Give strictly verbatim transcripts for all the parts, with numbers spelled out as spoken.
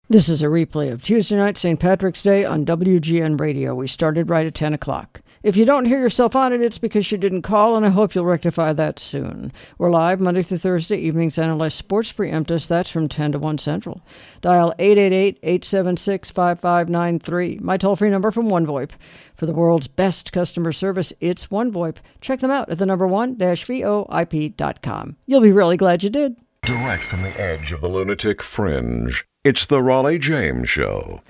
This is a replay of Tuesday night, Saint Patrick's Day on W G N Radio. We started right at ten o'clock. If you don't hear yourself on it, it's because you didn't call, and I hope you'll rectify that soon. We're live Monday through Thursday evenings, and unless sports preempt us, that's from ten to one Central. Dial eight eight eight, eight seven six, five five nine three. My toll-free number from OneVoIP. For the world's best customer service, it's OneVoIP. Check them out at the number one dash V O I P dot com. You'll be really glad you did. Direct from the edge of the lunatic fringe, it's the Raleigh James Show.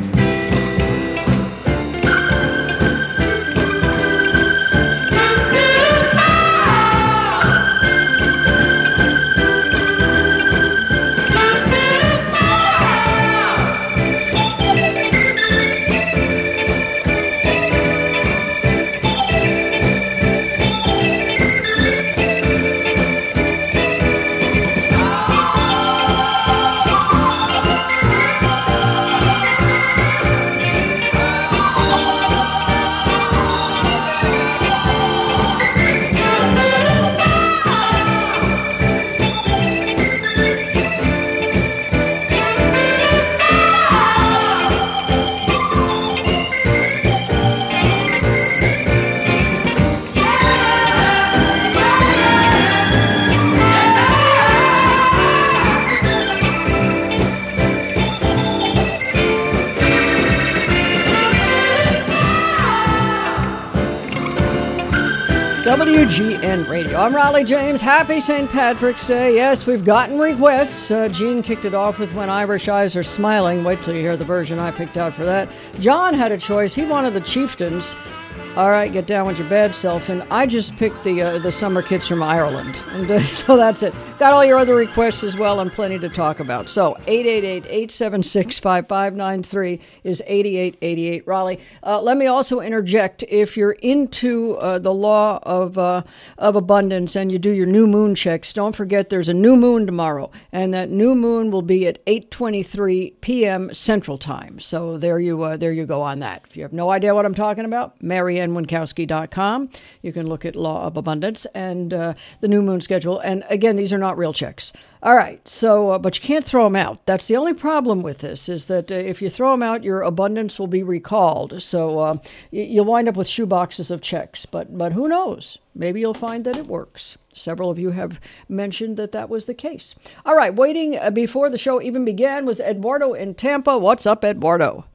W G N Radio. I'm Raleigh James. Happy Saint Patrick's Day. Yes, we've gotten requests. Uh, Gene kicked it off with When Irish Eyes Are Smiling. Wait till you hear the version I picked out for that. John had a choice. He wanted the Chieftains. All right, get down with your bad self. And I just picked the uh, the Summer Kids from Ireland. And uh, so that's it. Got all your other requests as well and plenty to talk about. So eight eight eight, eight seven six, five five nine three is eighty-eight eighty-eight. Raleigh, uh, let me also interject. If you're into uh, the law of uh, of abundance and you do your new moon checks, don't forget there's a new moon tomorrow. And that new moon will be at eight twenty-three p.m. Central Time. So there you uh, there you go on that. If you have no idea what I'm talking about, Mary Ann Winkowski dot com. You can look at Law of Abundance and uh, the new moon schedule. And again, these are not real checks. All right. So, uh, but you can't throw them out. That's the only problem with this is that uh, if you throw them out, your abundance will be recalled. So uh, y- you'll wind up with shoe boxes of checks. But but who knows? Maybe you'll find that it works. Several of you have mentioned that that was the case. All right. Waiting uh, before the show even began was Eduardo in Tampa. What's up, Eduardo?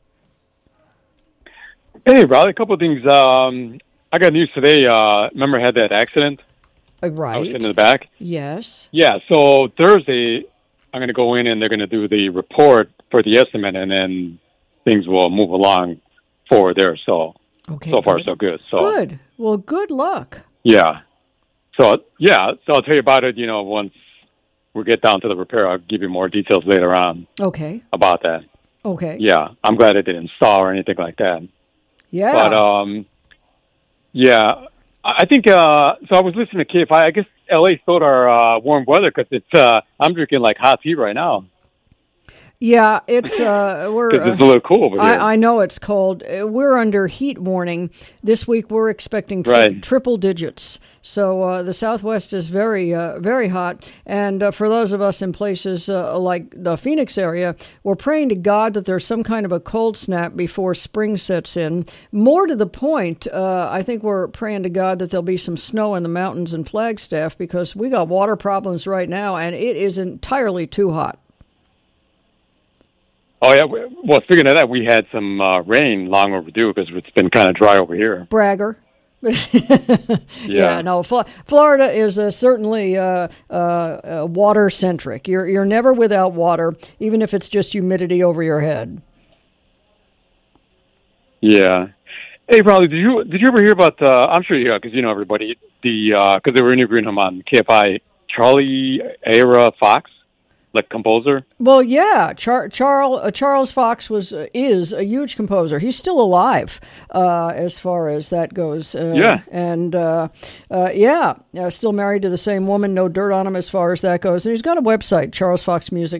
Hey, Raleigh, a couple of things. Um, I got news today. Uh, remember I had that accident? Uh, right. I was sitting in the back. Yes. Yeah, so Thursday, I'm going to go in and they're going to do the report for the estimate, and then things will move along forward there. So, okay, so far, good. so good. So Good. Well, good luck. Yeah. So, yeah, so I'll tell you about it, you know, once we get down to the repair. I'll give you more details later on Okay. about that. Okay. Yeah, I'm glad it didn't stall or anything like that. Yeah. But, um, yeah, I think, uh, so I was listening to K F I. I guess L A stole our uh, warm weather because it's, uh, I'm drinking like hot tea right now. Yeah, it's uh, we're. Because it's a little cool over here. I, I know it's cold. Uh, We're under heat warning this week. We're expecting tri- Right. triple digits. So uh, the Southwest is very, uh, very hot. And uh, for those of us in places uh, like the Phoenix area, we're praying to God that there's some kind of a cold snap before spring sets in. More to the point, uh, I think we're praying to God that there'll be some snow in the mountains in Flagstaff because we got water problems right now, and it is entirely too hot. Oh, yeah. Well, speaking of that, we had some uh, rain long overdue because it's been kind of dry over here. Bragger. yeah. yeah, no, Fl- Florida is uh, certainly uh, uh, uh, water-centric. You're you're never without water, even if it's just humidity over your head. Yeah. Hey, Raleigh, did you did you ever hear about the? I'm sure you have because you know everybody. The because they were interviewing him on K F I. Charlie Ara Fox, like composer. Well, yeah, Char- Charles uh, Charles Fox was uh, is a huge composer. He's still alive, uh, as far as that goes. Uh, Yeah. and uh, uh, yeah, uh, still married to the same woman. No dirt on him as far as that goes. And he's got a website, charles fox music dot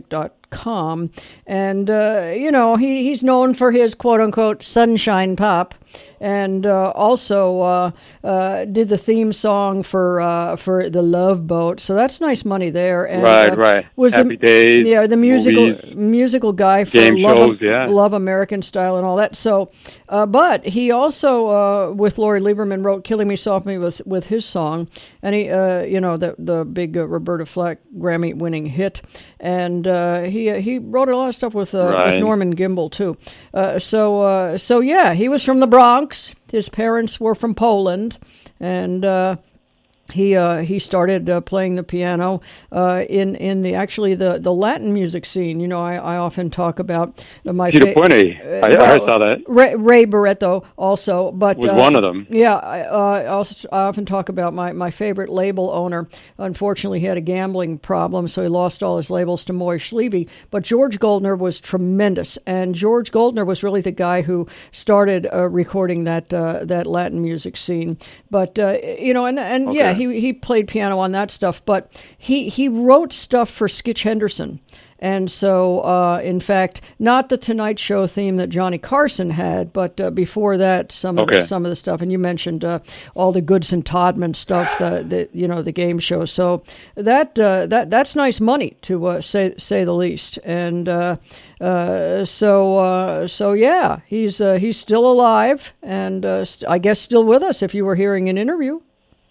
dot com. And, uh, you know, he, he's known for his quote-unquote sunshine pop. And uh, also uh, uh, did the theme song for uh, for the Love Boat, so that's nice money there. And, right, uh, right. Was Happy the, Days. Yeah, the musical movies, musical guy for game Love, shows, yeah. Love American Style and all that. So, uh, but he also uh, with Lori Lieberman wrote "Killing Me Softly" with with his song, and he uh, you know the the big uh, Roberta Flack Grammy winning hit, and uh, he uh, he wrote a lot of stuff with uh, right. with Norman Gimbel too. Uh, so uh, so yeah, he was from the Bronx. His parents were from Poland, and uh, he uh, he started uh, playing the piano uh, in in the actually the, the Latin music scene. You know, I, I often talk about uh, my Tito Puente. Uh, I, well, I saw that. Ray, Ray Barretto also, but was uh, one of them. Yeah, I, uh, I also I often talk about my, my favorite label owner. Unfortunately, he had a gambling problem, so he lost all his labels to Moise Levy. But George Goldner was tremendous, and George Goldner was really the guy who started uh, recording that uh, that Latin music scene. But uh, you know, and and Okay. yeah, he he played piano on that stuff. But he he wrote stuff for Skitch Henderson. And so, uh, in fact, not the Tonight Show theme that Johnny Carson had, but uh, before that, some of Okay. the, some of the stuff. And you mentioned uh, all the Goodson Todman stuff, the, the you know the game show. So that uh, that that's nice money to uh, say say the least. And uh, uh, so uh, so yeah, he's uh, he's still alive, and uh, st- I guess still with us. If you were hearing an interview.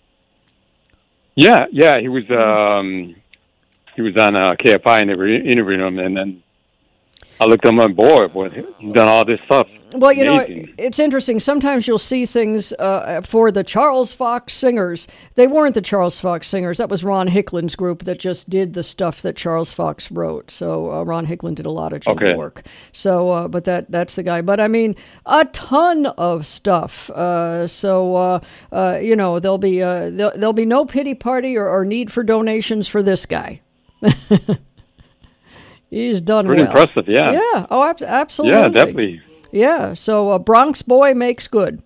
Yeah, yeah. He was um, he was on uh, K F I, and they were interviewing him, and then I looked at him and boy, boy, he's done all this stuff. Well, you Amazing. know, it's interesting. Sometimes you'll see things uh, for the Charles Fox Singers. They weren't the Charles Fox Singers. That was Ron Hicklin's group that just did the stuff that Charles Fox wrote. So uh, Ron Hicklin did a lot of jingle Okay. work. So, uh, but that that's the guy. But I mean, a ton of stuff. Uh, so uh, uh, you know, there'll be uh, there'll, there'll be no pity party or, or need for donations for this guy. He's done Pretty well. impressive, yeah. Yeah. Oh, ab- absolutely. Yeah, definitely. Yeah, so a Bronx boy makes good.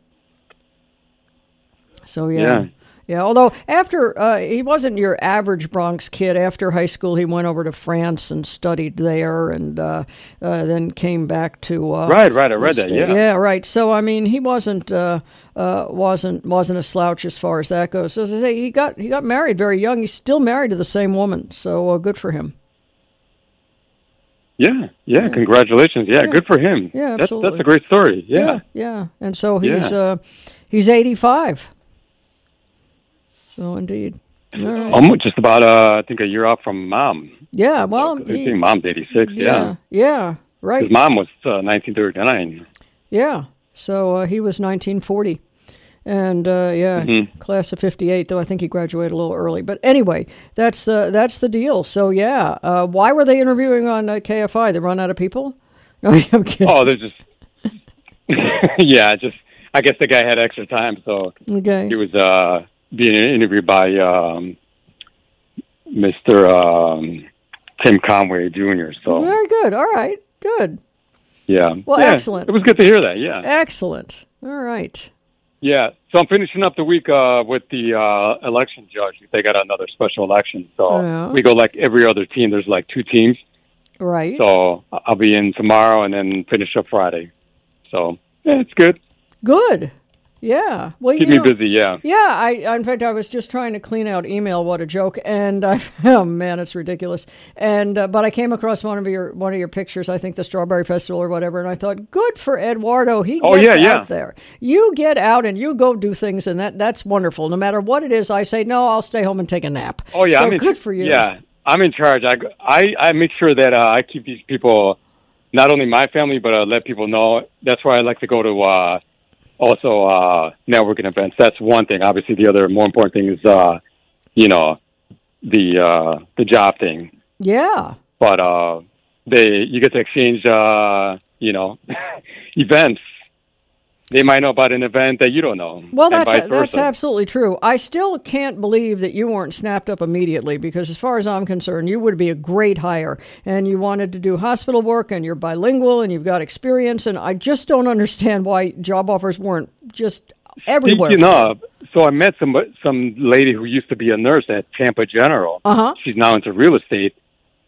So yeah, yeah. Yeah. Although after uh, he wasn't your average Bronx kid. After high school, he went over to France and studied there, and uh, uh, then came back to uh, Right, right. I read the that. state. Yeah. Yeah, right. So I mean, he wasn't uh, uh, wasn't wasn't a slouch as far as that goes. So as I say, he got he got married very young. He's still married to the same woman. So uh, good for him. Yeah, yeah, congratulations. Yeah, Yeah. good for him. Yeah, that's, absolutely. that's a great story. Yeah. Yeah, yeah. And so he's Yeah. uh, he's eighty-five. So indeed. All right. I'm just about, uh, I think, a year off from mom. Yeah, well, I he- think mom's eighty-six, yeah, yeah. yeah, right. His mom was uh, nineteen thirty-nine. Yeah. So uh, he was nineteen forty. And uh, yeah, Mhm. class of fifty-eight, though I think he graduated a little early. But anyway, that's uh, that's the deal. So yeah, uh, why were they interviewing on uh, K F I? They run out of people? No, I'm kidding. Oh, there's just, yeah, just, I guess the guy had extra time, so Okay. he was uh, being interviewed by um, Mister Um, Tim Conway Junior So, Very good. All right. Good. yeah. Well, Yeah, excellent. It was good to hear that, yeah. Excellent. All right. Yeah, so I'm finishing up the week uh, with the uh, election judge. They got another special election, so Yeah. we go like every other team. There's like two teams, Right. so I'll be in tomorrow and then finish up Friday. So yeah, it's good. Good. Yeah. Well, Keep you me know, busy. Yeah. Yeah, I in fact I was just trying to clean out email. What a joke! And I, oh man, it's ridiculous. And uh, but I came across one of your one of your pictures. I think the Strawberry Festival or whatever. And I thought, good for Eduardo. He gets Oh, yeah, out yeah. there. You get out and you go do things, and that that's wonderful. No matter what it is, I say no. I'll stay home and take a nap. Oh yeah. So I'm in, good for you. Yeah, I'm in charge. I I, I make sure that uh, I keep these people, not only my family, but uh, let people know. That's why I like to go to. Uh, Also, uh, networking events. That's one thing. Obviously, the other more important thing is, uh, you know, the uh, the job thing. Yeah. But uh, they you get to exchange, uh, you know, events. They might know about an event that you don't know. Well, and that's vice that's versa. absolutely true. I still can't believe that you weren't snapped up immediately because, as far as I'm concerned, you would be a great hire. And you wanted to do hospital work, and you're bilingual, and you've got experience. And I just don't understand why job offers weren't just everywhere. You know, so I met some some lady who used to be a nurse at Tampa General. Uh huh. She's now into real estate.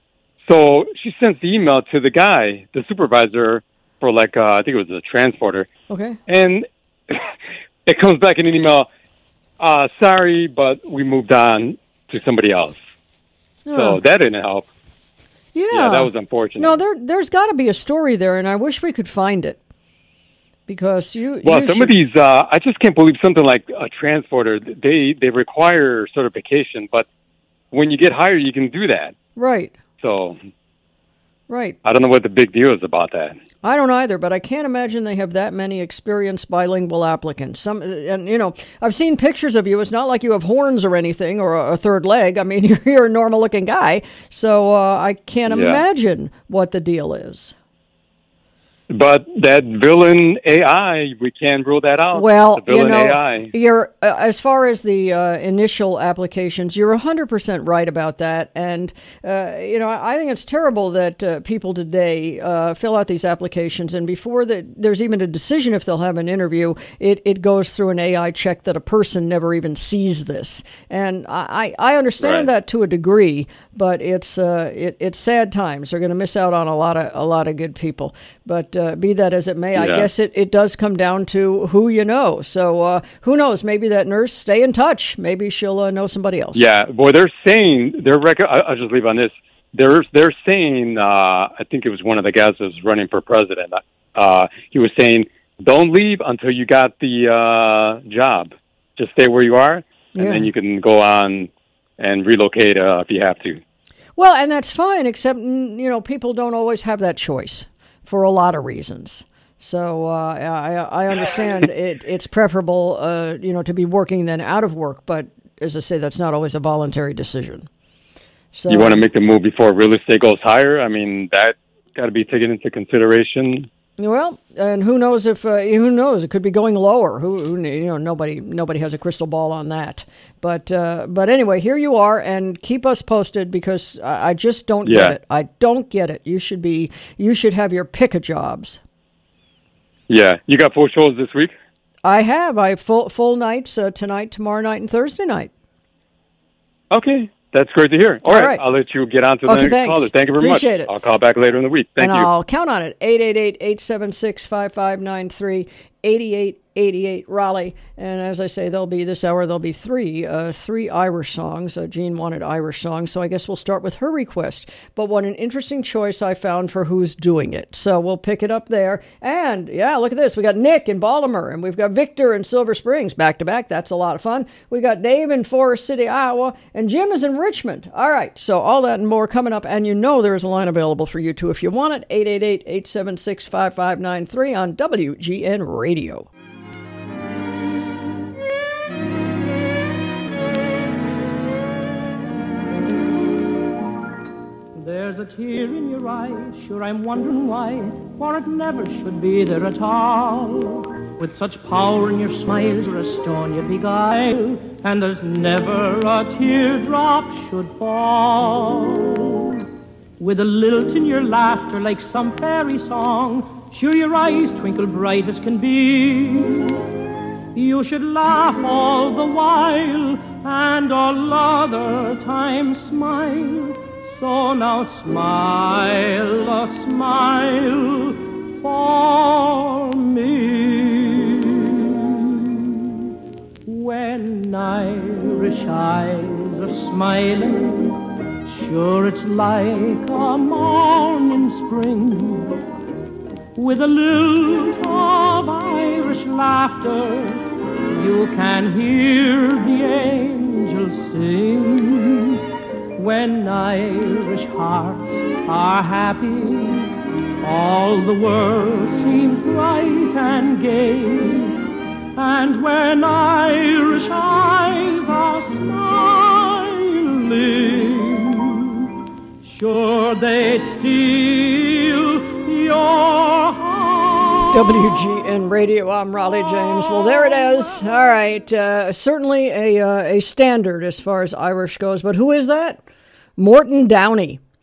So she sends the email to the guy, the supervisor for like, uh, I think it was a transporter. Okay. And it comes back in an email, uh, sorry, but we moved on to somebody else. Oh. So that didn't help. Yeah. Yeah, that was unfortunate. No, there, there's got to be a story there, and I wish we could find it. Because you... Well, you some should... of these, uh, I just can't believe something like a transporter, they, they require certification, but when you get hired, you can do that. Right. So... Right. I don't know what the big deal is about that. I don't either, but I can't imagine they have that many experienced bilingual applicants. Some, and you know, I've seen pictures of you. It's not like you have horns or anything or a third leg. I mean, you're, you're a normal-looking guy, so uh, I can't yeah. imagine what the deal is. But that villain A I, we can't rule that out. Well, the villain you know, A I. You're, uh, as far as the uh, initial applications, you're one hundred percent right about that. And, uh, you know, I think it's terrible that uh, people today uh, fill out these applications, and before the, there's even a decision if they'll have an interview, it, it goes through an A I check that a person never even sees this. And I, I understand right. that to a degree, but it's uh, it, it's sad times. They're going to miss out on a lot of a lot of good people. But uh, be that as it may, yeah. I guess it, it does come down to who you know. So uh, who knows? Maybe that nurse, stay in touch. Maybe she'll uh, know somebody else. Yeah, boy, they're saying, they're rec- I'll just leave on this. They're, they're saying, uh, I think it was one of the guys that was running for president. Uh, he was saying, don't leave until you got the uh, job. Just stay where you are, and yeah. then you can go on and relocate uh, if you have to. Well, and that's fine, except, you know, people don't always have that choice for a lot of reasons. So uh, I, I understand it, it's preferable, uh, you know, to be working than out of work. But as I say, that's not always a voluntary decision. So you want to make the move before real estate goes higher? I mean, that got to be taken into consideration. Well, and who knows if uh, who knows? It could be going lower. Who, who you know? Nobody nobody has a crystal ball on that. But uh, but anyway, here you are, and keep us posted because I, I just don't yeah. get it. I don't get it. You should be you should have your pick of jobs. Yeah, you got four shows this week. I have. I have full full nights uh, tonight, tomorrow night, and Thursday night. Okay. That's great to hear. All, All right. right. I'll let you get on to the okay, next thanks. caller. Thank you very Appreciate much. It. I'll call back later in the week. Thank and you. And I'll count on it. eight eight eight, eight seven six, five five nine three, eight eight eight eight Raleigh. And as I say, there'll be this hour, there'll be three, uh, three Irish songs. Uh, Jean wanted Irish songs, so I guess we'll start with her request. But what an interesting choice I found for who's doing it. So we'll pick it up there. And yeah, look at this. We got Nick in Baltimore, and we've got Victor in Silver Springs back to back. That's a lot of fun. We got Dave in Forest City, Iowa, and Jim is in Richmond. All right. So all that and more coming up. And you know there is a line available for you too if you want it. eight eight eight, eight seven six, five five nine three on W G N Radio. There's a tear in your eye, sure I'm wondering why, for it never should be there at all. With such power in your smiles, you're a stone you'd beguile, and there's never a teardrop should fall. With a lilt in your laughter like some fairy song, sure your eyes twinkle bright as can be. You should laugh all the while, and all other times smile. So now smile, a smile for me. When Irish eyes are smiling, sure it's like a morning spring. With a lilt of Irish laughter, you can hear the angels sing. When Irish hearts are happy, all the world seems bright and gay. And when Irish eyes are smiling, sure they'd steal your heart. W G N Radio, I'm Raleigh James. Well, there it is. All right, uh, certainly a uh, a standard as far as Irish goes. But who is that? Morton Downey.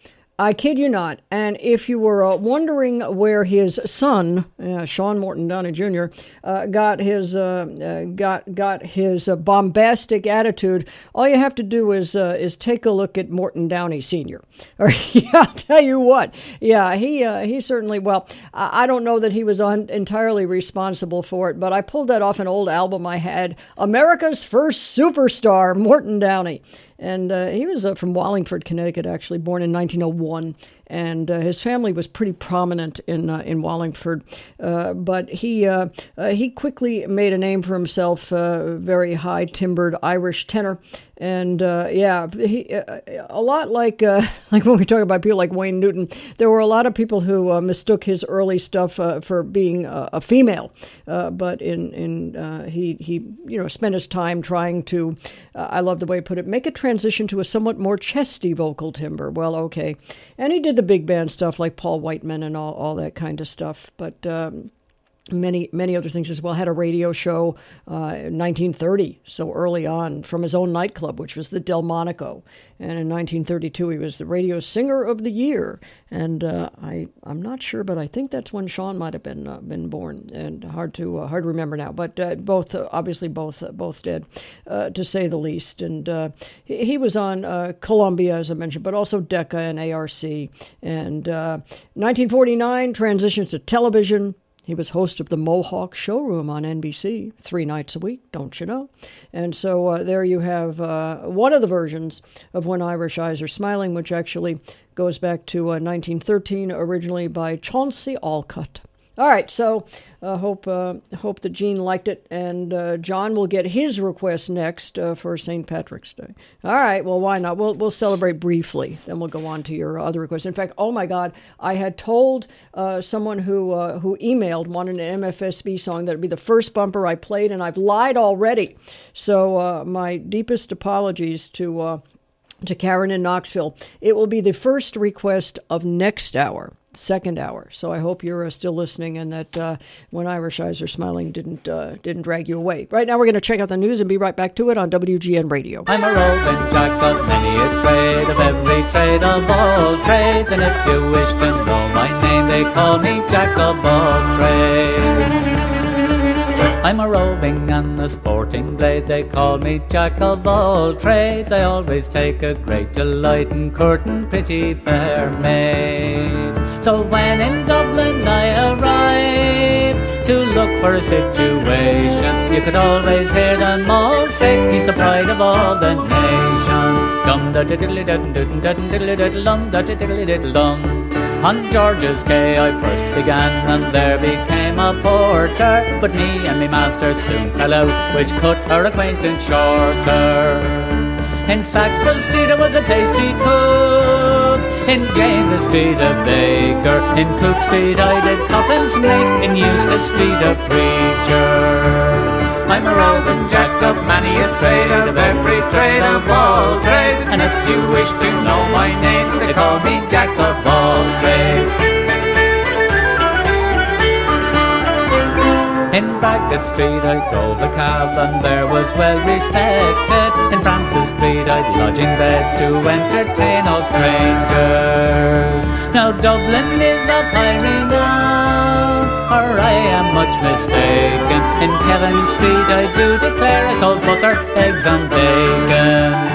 I kid you not. And if you were uh, wondering where his son, uh, Sean Morton Downey Junior, uh, got his uh, uh, got got his uh, bombastic attitude, all you have to do is uh, is take a look at Morton Downey Senior Or yeah, I'll tell you what. Yeah, he uh, he certainly. Well, I don't know that he was un- entirely responsible for it, but I pulled that off an old album I had, America's First Superstar, Morton Downey. And uh, he was uh, from Wallingford, Connecticut, actually, born in nineteen oh one. And uh, his family was pretty prominent in uh, in Wallingford. Uh, but he uh, uh, he quickly made a name for himself, uh, very high-timbered Irish tenor. And uh, yeah, he, uh, a lot like uh, like when we talk about people like Wayne Newton, there were a lot of people who uh, mistook his early stuff uh, for being uh, a female. Uh, but in in uh, he he you know spent his time trying to, uh, I love the way he put it, make a transition to a somewhat more chesty vocal timbre. Well, okay, and he did the big band stuff like Paul Whiteman and all all that kind of stuff. But um, many many other things as well. Had a radio show uh, in nineteen thirty, so early on, from his own nightclub, which was the Delmonico. And in nineteen thirty-two, he was the Radio Singer of the Year. And uh, I I'm not sure, but I think that's when Sean might have been uh, been born. And hard to uh, hard to remember now. But uh, both uh, obviously both uh, both dead, uh, to say the least. And uh, he, he was on uh, Columbia, as I mentioned, but also Decca and A R C. And uh, nineteen forty-nine transitions to television. He was host of the Mohawk Showroom on N B C three nights a week, don't you know? And so uh, there you have uh, one of the versions of When Irish Eyes Are Smiling, which actually goes back to uh, nineteen thirteen, originally by Chauncey Olcott. All right, so uh, hope uh, hope that Gene liked it, and uh, John will get his request next uh, for Saint Patrick's Day. All right, well, why not? We'll we'll celebrate briefly, then we'll go on to your other requests. In fact, oh my God, I had told uh, someone who uh, who emailed wanted an M F S B song that would be the first bumper I played, and I've lied already. So uh, my deepest apologies to uh, to Karen in Knoxville. It will be the first request of next hour. Second hour. So I hope you're uh, still listening, and that uh, When Irish Eyes Are Smiling didn't uh, didn't drag you away. Right now we're going to check out the news and be right back to it on W G N Radio. I'm a roving jack of many a trade, of every trade of all trades, and if you wish to know my name, they call me Jack of all trades. I'm a roving and a sporting blade, they call me Jack of all trades. I always take a great delight in courting pretty fair maids. So when in Dublin I arrive to look for a situation, you could always hear them all say he's the pride of all the nation. Dum da diddly dum dum diddly diddlum da diddly diddlum. On George's Quay I first began, and there became a porter, but me and me master soon fell out, which cut our acquaintance shorter. In Sackville Street I was a pastry cook, in James Street a baker, in Cook Street I did coffins make, in Eustace Street a preacher. I'm a roving jack of many a trade, of every trade of all trade, and if you wish to know my name, they call me Jack of all trades. In Bagot Street I drove a cab, and there was well respected. In Francis Street I'd lodging beds to entertain all strangers. Now Dublin is a fiery now, or I am much mistaken. In Kevin Street I do declare I sold butter, eggs and bacon.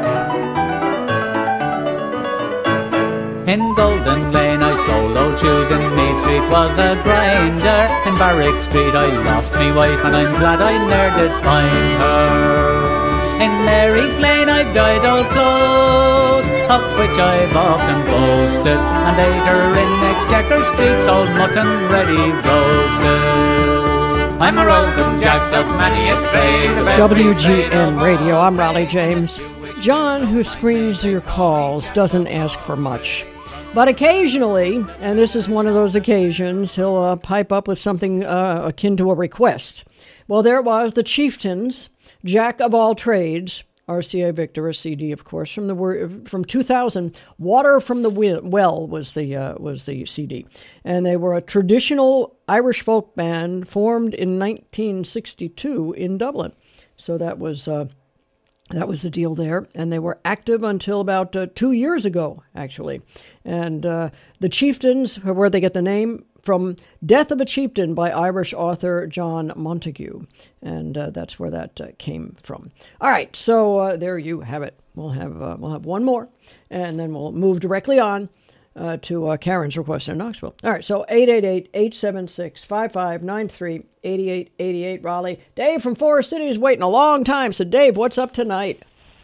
In Golden Lane I sold old shoes, in Meath Street was a grinder. In Barrack Street I lost me wife, and I'm glad I ne'er did find her. In Mary's Lane I dyed old clothes, of which I've often boasted, and later in Exchequer Street sold mutton ready roasted. I'm a roving jack of many a trade, of W G N Radio, I'm Raleigh James. John, who screens your calls, doesn't ask for much. But occasionally, and this is one of those occasions, he'll uh, pipe up with something uh, akin to a request. Well, there it was, the Chieftains, Jack of All Trades, R C A Victor, a C D, of course, from the from two thousand. Water from the Well was the uh, was the C D, and they were a traditional Irish folk band formed in nineteen sixty-two in Dublin. So that was uh, That was the deal there, and they were active until about uh, two years ago, actually. And uh, the Chieftains, where they get the name from Death of a Chieftain by Irish author John Montague, and uh, that's where that uh, came from. All right, so uh, there you have it. We'll have uh, we'll have one more, and then we'll move directly on uh, to uh, Karen's request in Knoxville. All right, so eight eight eight, eight seven six, five five nine three, eight eight eight eight, Raleigh. Dave from Forest City is waiting a long time. So, Dave, what's up tonight?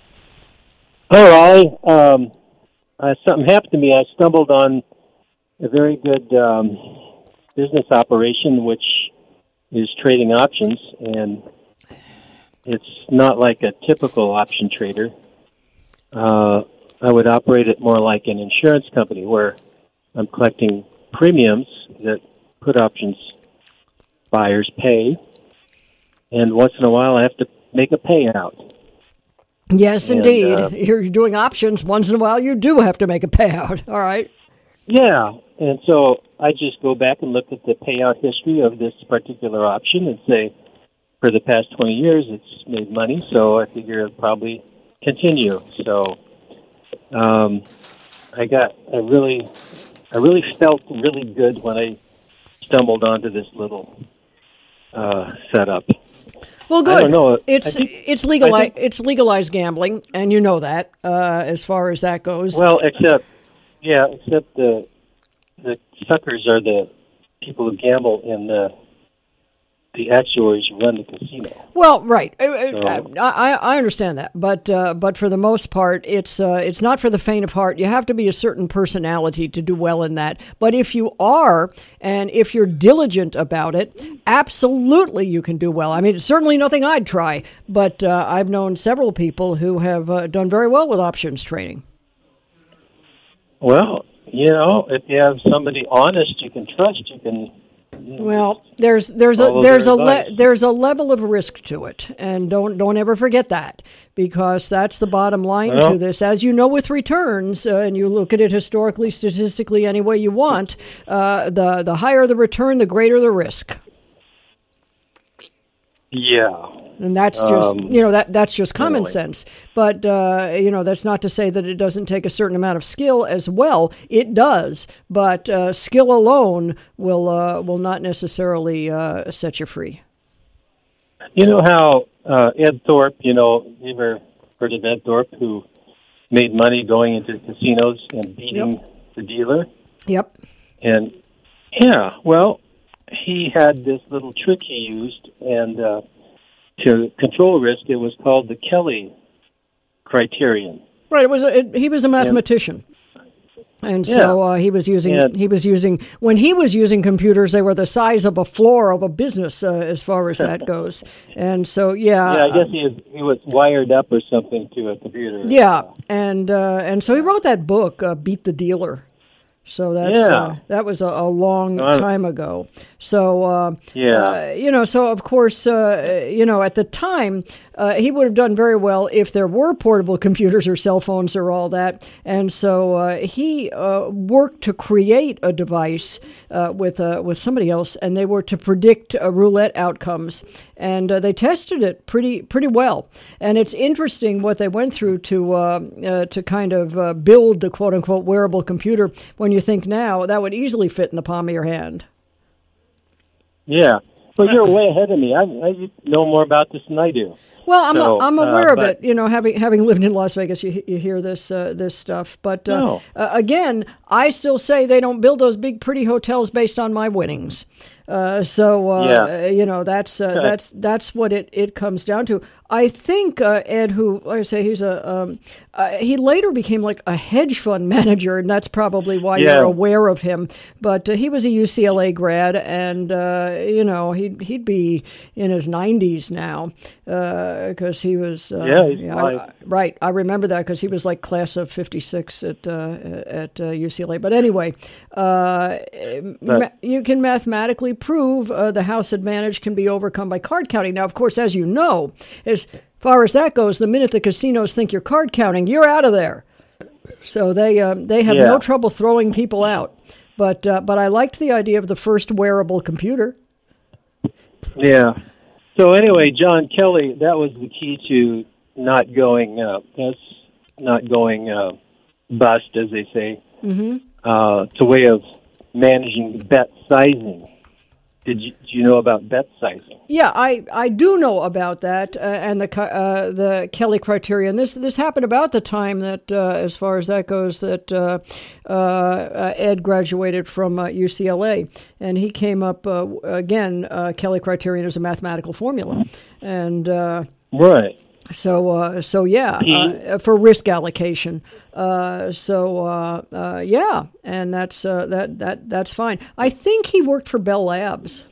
Hi, Raleigh. Um, uh, something happened to me. I stumbled on a very good um, business operation, which is trading options, and it's not like a typical option trader. Uh, I would operate it more like an insurance company where I'm collecting premiums that put options buyers pay, and once in a while I have to make a payout. Yes, and, indeed. Uh, You're doing options. Once in a while you do have to make a payout. All right. Yeah, and so I just go back and look at the payout history of this particular option and say, for the past twenty years it's made money, so I figure it'll probably continue. So um, I got, I really, I really felt really good when I stumbled onto this little uh, setup. Well, good. I don't know. It's think, it's legalized. think, It's legalized gambling, and you know that uh, as far as that goes. Well, except yeah, except the the suckers are the people who gamble in the the actuaries who run the casino. Well, right. So, I, I I understand that, but uh, but for the most part, it's uh, it's not for the faint of heart. You have to be a certain personality to do well in that. But if you are, and if you're diligent about it, absolutely you can do well. I mean, it's certainly nothing I'd try, but uh, I've known several people who have uh, done very well with options trading. Well, you know, if you have somebody honest you can trust, you can. You know, Well, there's there's a follow there's their a le- advice. there's a level of risk to it, and don't don't ever forget that, because that's the bottom line Well- to this. As you know, with returns, uh, and you look at it historically, statistically, any way you want, uh, the the higher the return, the greater the risk. Yeah. And that's just, Um, you know, that that's just common anyway. sense. But, uh, you know, that's not to say that it doesn't take a certain amount of skill as well. It does. But uh, skill alone will uh, will not necessarily uh, set you free. You know how uh, Ed Thorpe, you know, you ever heard of Ed Thorpe, who made money going into casinos and beating Yep. the dealer? Yep. And, yeah, well, he had this little trick he used, and uh, to control risk, it was called the Kelly criterion. Right. It was a, it, he was a mathematician. And so uh, he was using And- he was using when he was using computers, they were the size of a floor of a business uh, as far as that goes. And so yeah, Yeah, I guess he was, he was wired up or something to a computer. yeah, and uh, and so he wrote that book, uh, Beat the Dealer. So that's Yeah. uh, that was a, a long Uh, time ago. So uh, Yeah. uh, you know, so of course, uh, you know, at the time, uh, he would have done very well if there were portable computers or cell phones or all that. And so uh, he uh, worked to create a device uh, with uh, with somebody else, and they were to predict uh, roulette outcomes, and uh, they tested it pretty pretty well. And it's interesting what they went through to uh, uh, to kind of uh, build the quote unquote wearable computer. When you think now, that would easily fit in the palm of your hand. Yeah. Well, you're way ahead of me. I, I you know more about this than I do. Well, I'm So, I'm uh, aware of but- it. You know, having having lived in Las Vegas, you you hear this uh, this stuff. But uh, No. uh, again, I still say they don't build those big pretty hotels based on my winnings. Uh, so uh, Yeah. you know that's uh, that's that's what it, it comes down to. I think uh, Ed, who like I say he's a um, uh, he later became like a hedge fund manager, and that's probably why Yeah. you're aware of him. But uh, he was a U C L A grad, and uh, you know he'd he'd be in his nineties now because he was uh, Yeah, he's I- alive. I- right. I remember that because he was like class of fifty-six at uh, at uh, U C L A. But anyway, uh, ma- you can mathematically prove uh, the house advantage can be overcome by card counting. Now, of course, as you know, as far as that goes, the minute the casinos think you're card counting, you're out of there. So they um, they have Yeah. no trouble throwing people out. But uh, but I liked the idea of the first wearable computer. Yeah. So anyway, John Kelly, that was the key to not going uh, that's not going uh, bust, as they say. Mm-hmm. Uh, it's a way of managing bet sizing. Did you, did you know about bet sizing? Yeah, I, I do know about that uh, and the uh, the Kelly criterion. This this happened about the time that, uh, as far as that goes, that uh, uh, Ed graduated from uh, U C L A, and he came up uh, again. Uh, Kelly criterion is a mathematical formula, and uh, right. So, uh, so yeah, uh, for risk allocation. Uh, so, uh, uh, yeah, and that's uh, that that that's fine. I think he worked for Bell Labs.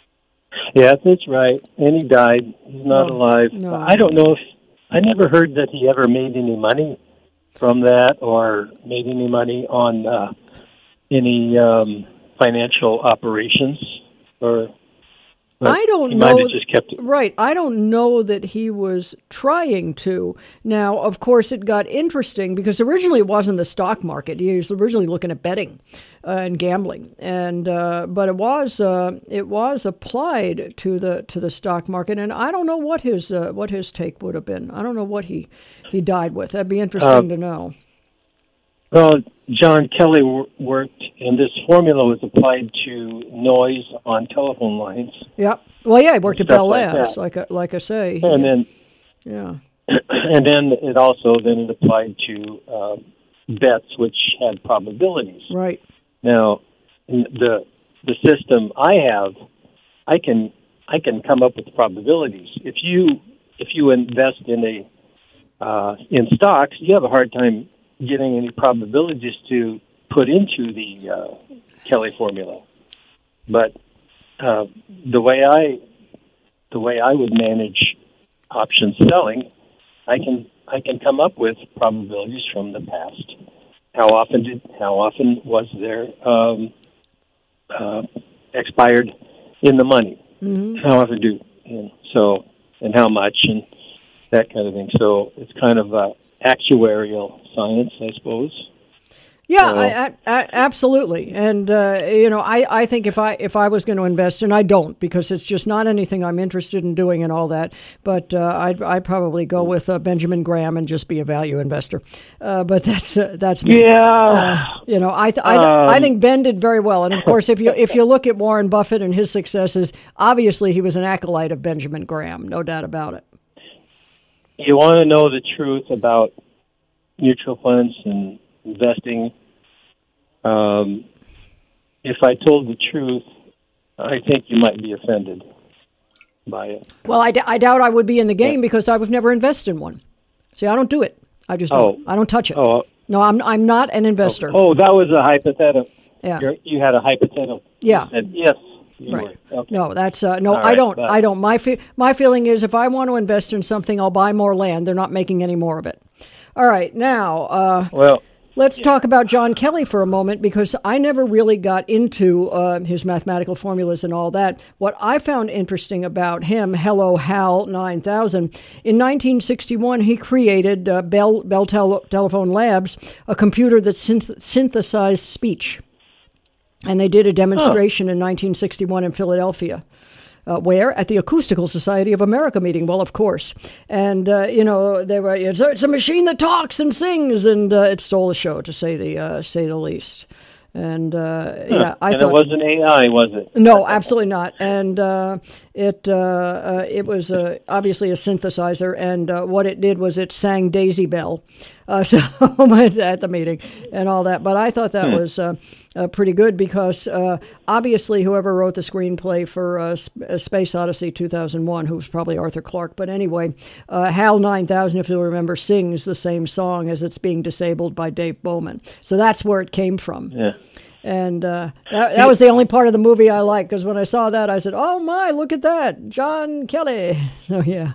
Yeah, that's right. And he died. He's not No, alive. no. I don't know if I never heard that he ever made any money from that or made any money on uh, any um, financial operations or. But I don't he know. might have just kept it. Right. I don't know that he was trying to. Now, of course, it got interesting because originally it wasn't the stock market. He was originally looking at betting uh, and gambling, and uh, but it was uh, it was applied to the to the stock market. And I don't know what his uh, what his take would have been. I don't know what he he died with. That'd be interesting Uh, to know. Well, John Kelly w- worked, and this formula was applied to noise on telephone lines. Yeah. Well, yeah, he worked at Stuff Bell like Labs, that. like I, like I say. He- And then, yeah. and then it also then it applied to uh, bets, which had probabilities. Right. Now, in the the system I have, I can I can come up with probabilities. If you if you invest in a uh, in stocks, you have a hard time getting any probabilities to put into the uh, Kelly formula. But uh, the way I the way I would manage option selling, I can I can come up with probabilities from the past. How often did how often was there um, uh, expired in the money? Mm-hmm. How often do and so and how much and that kind of thing. So it's kind of uh, actuarial science, I suppose. Yeah, So- I, I, I, absolutely. And uh, you know, I, I think if I if I was going to invest, and I don't because it's just not anything I'm interested in doing and all that. But uh, I'd I'd probably go with uh, Benjamin Graham and just be a value investor. Uh, but that's uh, that's me. Yeah. Uh, you know, I th- I, th- Um, I think Ben did very well. And of course, if you if you look at Warren Buffett and his successes, obviously he was an acolyte of Benjamin Graham, no doubt about it. You want to know the truth about mutual funds and investing. Um, if I told the truth, I think you might be offended by it. Well, I, d- I doubt I would be in the game because I would never invest in one. See, I don't do it. I just don't. Oh. I don't touch it. Oh, No, I'm I'm not an investor. oh, that was a hypothetical. Yeah. You're, you had a hypothetical. Yeah. You said yes. You Right. were. Okay. No, that's uh, no. All I right, don't. but- I don't. My fe- my feeling is if I want to invest in something, I'll buy more land. They're not making any more of it. All right, now uh, Well, let's talk about John Kelly for a moment because I never really got into uh, his mathematical formulas and all that. What I found interesting about him, Hello Hal nine thousand, in nineteen sixty-one he created uh, Bell Bell Tel- Telephone Labs, a computer that synth- synthesized speech. And they did a demonstration in nineteen sixty-one in Philadelphia. Uh, where? At the Acoustical Society of America meeting. Well, of course. And, uh, you know, they were, it's a, it's a machine that talks and sings, and uh, it stole the show, to say the uh, say the least. And, uh, yeah, I and thought... it wasn't A I, was it? No, absolutely not. And uh, it uh, uh, it was uh, obviously a synthesizer, and uh, what it did was it sang Daisy Bell uh, so at the meeting and all that. But I thought that Hmm. was uh, uh, pretty good because uh, obviously whoever wrote the screenplay for uh, Sp- uh, Space Odyssey two thousand one, who was probably Arthur Clarke, but anyway, uh, Hal nine thousand, if you'll remember, sings the same song as It's Being Disabled by Dave Bowman. So that's where it came from. Yeah. And uh, that, that was the only part of the movie I liked, because when I saw that, I said, oh, my, look at that, John Kelly. So, yeah.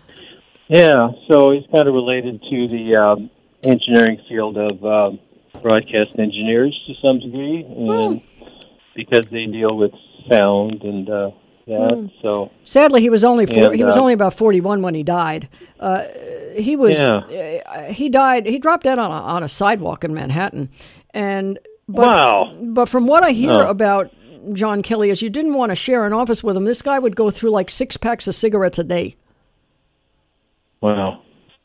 Yeah, so he's kind of related to the um, engineering field of um, broadcast engineers to some degree, and because they deal with sound and uh, that. Hmm. So Sadly, he was only four, And, he was uh, only about forty-one when he died. Uh, he was Yeah. uh, he died. He dropped dead on a, on a sidewalk in Manhattan, and but, Wow. But from what I hear Oh. about John Kelly is you didn't want to share an office with him. This guy would go through like six packs of cigarettes a day. wow.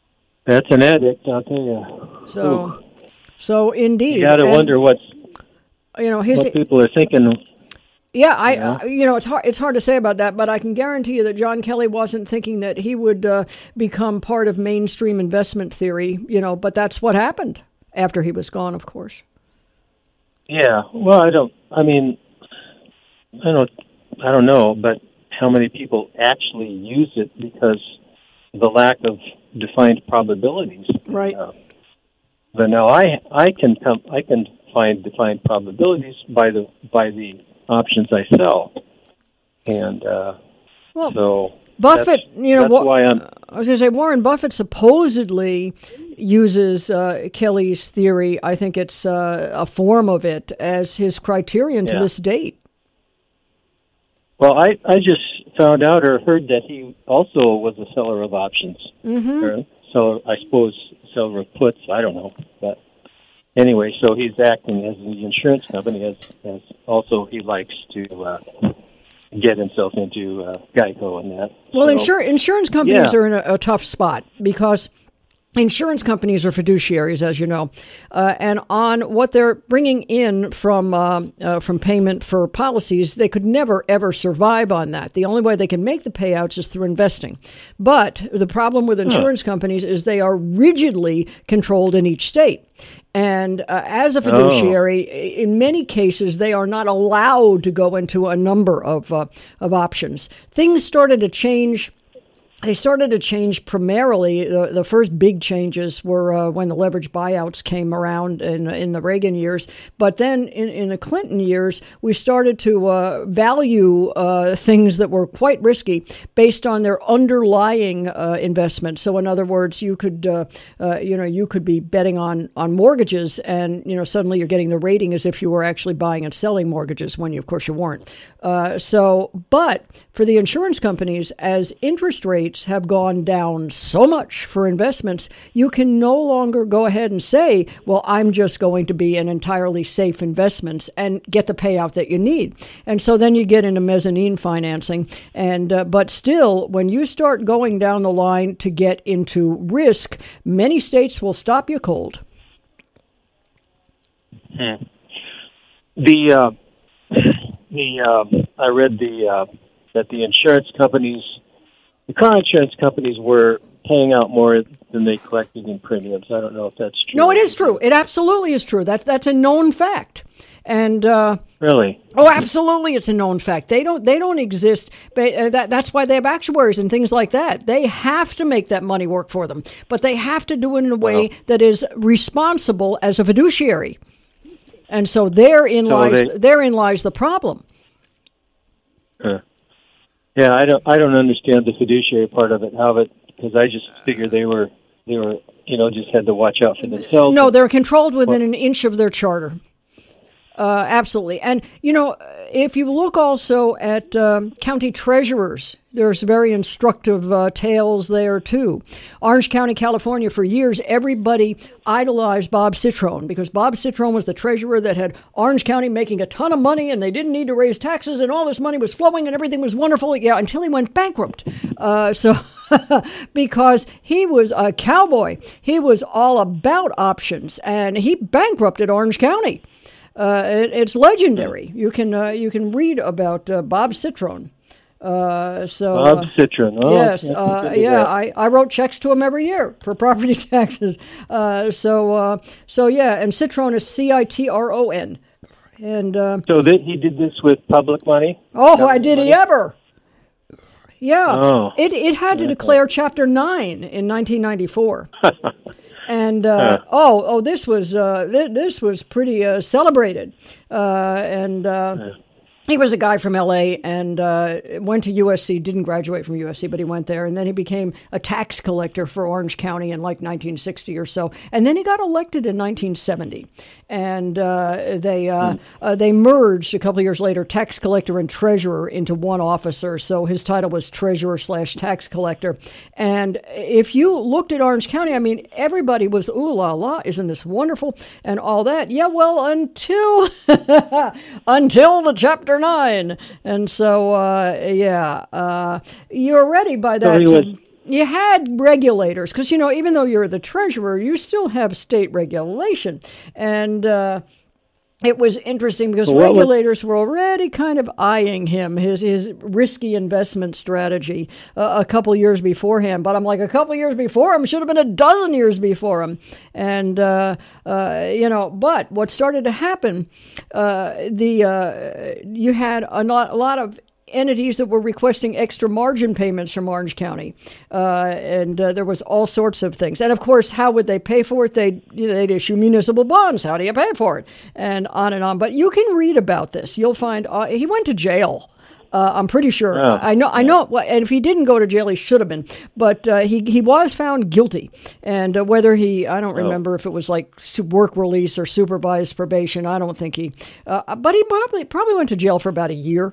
That's an addict, I'll tell you. So, Ooh. so indeed. You got to And, wonder what's, you know, his, what people are thinking. Yeah, I, Yeah. uh, you know, it's hard. It's hard to say about that, but I can guarantee you that John Kelly wasn't thinking that he would uh, become part of mainstream investment theory. You know, but that's what happened after he was gone, of course. Yeah. Well, I don't. I mean, I don't. I don't know, but how many people actually use it because of the lack of defined probabilities? Right. Uh, but now I I can come I can find defined probabilities by the by the options I sell, and uh, Well, so Buffett, that's, you know, that's wa- why I'm. I was going to say Warren Buffett supposedly uses uh, Kelly's theory. I think it's uh, a form of it as his criterion to Yeah. this date. Well, I I just found out or heard that he also was a seller of options. Mm-hmm. Or seller, I suppose, seller of puts. I don't know, but anyway, so he's acting as the insurance company, as as also he likes to uh, get himself into uh, Geico and that. Well, so, insur- insurance companies yeah. are in a, a tough spot because insurance companies are fiduciaries, as you know, uh, and on what they're bringing in from uh, uh, from payment for policies, they could never ever survive on that. The only way they can make the payouts is through investing. But the problem with insurance huh. companies is they are rigidly controlled in each state. And uh, as a fiduciary, oh. in many cases, they are not allowed to go into a number of uh, of options. Things started to change. They started to change primarily. The, the first big changes were uh, when the leveraged buyouts came around in in the Reagan years. But then in, in the Clinton years, we started to uh, value uh, things that were quite risky based on their underlying uh, investment. So in other words, you could uh, uh, you know you could be betting on on mortgages, and you know suddenly you're getting the rating as if you were actually buying and selling mortgages when you, of course, you weren't. Uh, so, but for the insurance companies, as interest rates have gone down so much for investments, you can no longer go ahead and say, well, I'm just going to be in entirely safe investments and get the payout that you need. And so then you get into mezzanine financing. And uh, but still, when you start going down the line to get into risk, many states will stop you cold. Hmm. The uh, the uh, I read the uh, that the insurance companies. The car insurance companies were paying out more than they collected in premiums. I don't know if that's true. No, it is true. It absolutely is true. That's that's a known fact. And uh, really, oh, absolutely, it's a known fact. They don't they don't exist. But that that's why they have actuaries and things like that. They have to make that money work for them, but they have to do it in a way well, that is responsible as a fiduciary. And so therein so lies they, therein lies the problem. Uh. Yeah, I don't. I don't understand the fiduciary part of it. How it because I just figured they were they were you know just had to watch out for themselves. No, they're controlled within well, an inch of their charter. Uh, absolutely, and you know if you look also at um, county treasurers, there's very instructive uh, tales there too. Orange County, California, for years everybody idolized Bob Citrone because Bob Citrone was the treasurer that had Orange County making a ton of money and they didn't need to raise taxes and all this money was flowing and everything was wonderful. Yeah, until he went bankrupt. Uh, so because he was a cowboy, he was all about options and he bankrupted Orange County. Uh, it, it's legendary. You can uh, you can read about uh, Bob Citrone. Uh, so Bob uh, Citrone. Oh, yes, uh, yeah. I, I wrote checks to him every year for property taxes. Uh, so uh, so yeah, and Citrone is C I T R O N. And uh, so that he did this with public money. Oh, I did money? He ever? Yeah. Oh. It it had to okay. declare Chapter Nine in nineteen ninety-four. And uh, huh. oh oh this was uh, th- this was pretty uh, celebrated, uh, and uh, yeah. he was a guy from L A and uh, went to U S C. Didn't graduate from U S C, but he went there, and then he became a tax collector for Orange County in like nineteen sixty or so, and then he got elected in nineteen seventy, and uh, they uh, hmm. uh, they merged a couple of years later, tax collector and treasurer into one officer. So his title was treasurer slash tax collector. And if you looked at Orange County, I mean, everybody was ooh la la, isn't this wonderful and all that? Yeah, well, until until the Chapter Nine, and so uh, yeah, uh, you're ready by that. So he was, you had regulators, because, you know, even though you're the treasurer, you still have state regulation. And uh, it was interesting because Well, regulators were already kind of eyeing him, his his risky investment strategy, uh, a couple years beforehand. But I'm like, a couple years before him should have been a dozen years before him. And, uh, uh, you know, but what started to happen, uh, the uh, you had a lot, a lot of entities that were requesting extra margin payments from Orange County, uh, and uh, there was all sorts of things. And of course, how would they pay for it? They'd, you know, they'd issue municipal bonds. How do you pay for it? And on and on. But you can read about this. You'll find uh, he went to jail. Uh, I'm pretty sure. Oh, I know. I know. Well, and if he didn't go to jail, he should have been. But uh, he he was found guilty. And uh, whether he, I don't remember oh. if it was like work release or supervised probation. I don't think he. Uh, but he probably probably went to jail for about a year.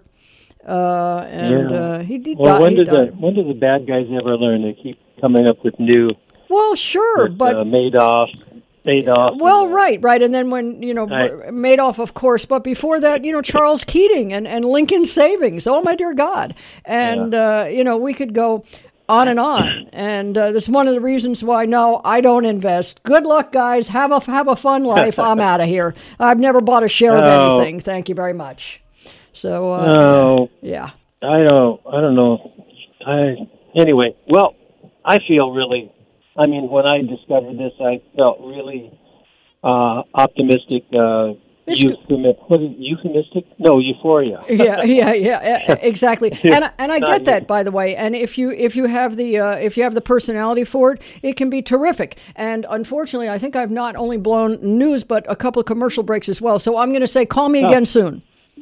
Uh, and yeah. uh, he did. Well, die, when he did died. the when did the bad guys ever learn? They keep coming up with new. Well, sure, with, but uh, Madoff, Madoff. well, and, uh, right, right, and then when you know I, Madoff, of course, but before that, you know, Charles Keating and, and Lincoln Savings. Oh my dear God, and yeah. uh, you know, we could go on and on, and uh, that's one of the reasons why no, I don't invest. Good luck, guys. Have a have a fun life. I'm out of here. I've never bought a share of oh. anything. Thank you very much. So, uh, oh, yeah. I don't, I don't know. I anyway. Well, I feel really. I mean, when I discovered this, I felt really uh, optimistic. Uh, euphemi- what is, euphemistic? No, euphoria. yeah, yeah, yeah, exactly. And and I get that, yet. by the way. And if you if you have the uh, if you have the personality for it, it can be terrific. And unfortunately, I think I've not only blown news, but a couple of commercial breaks as well. So I'm going to say, call me oh. again soon.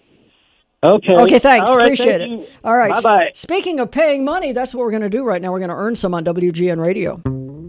Okay. Okay, thanks. All right, Appreciate thank it. you. All right. Bye-bye. Speaking of paying money, that's what we're going to do right now. We're going to earn some on W G N Radio.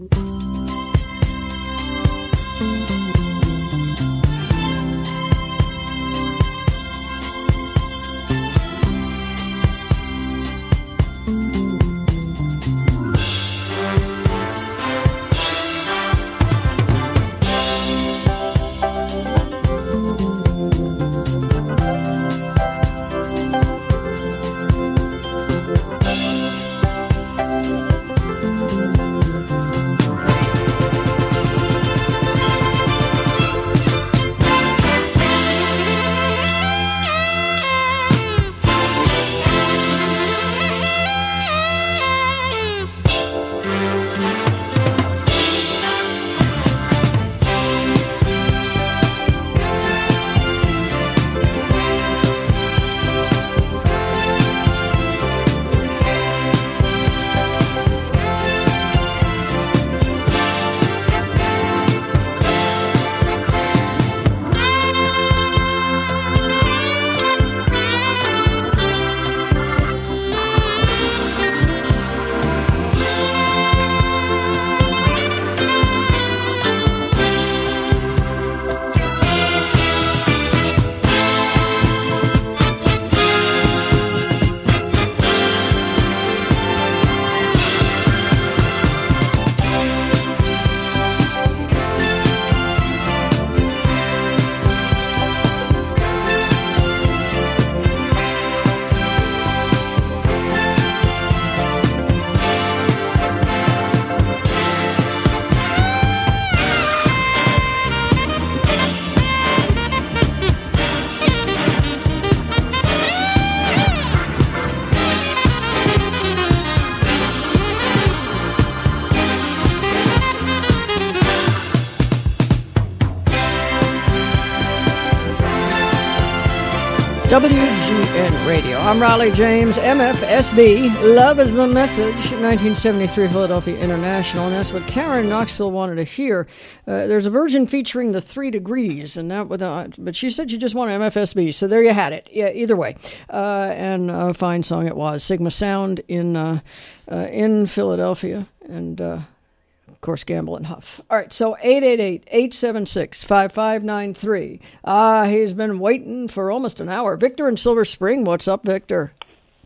W G N Radio. I'm Raleigh James, M F S B. Love is the message. nineteen seventy-three Philadelphia International, and that's what Karen Knoxville wanted to hear. Uh, there's a version featuring the Three Degrees, and that without, but she said she just wanted M F S B, so there you had it. Yeah, either way, uh, and a fine song it was. Sigma Sound in uh, uh, in Philadelphia, and. Uh, Of course, Gamble and Huff. All right, so eight eight eight, eight seven six, five five nine three. Ah, he's been waiting for almost an hour. Victor in Silver Spring, what's up, Victor?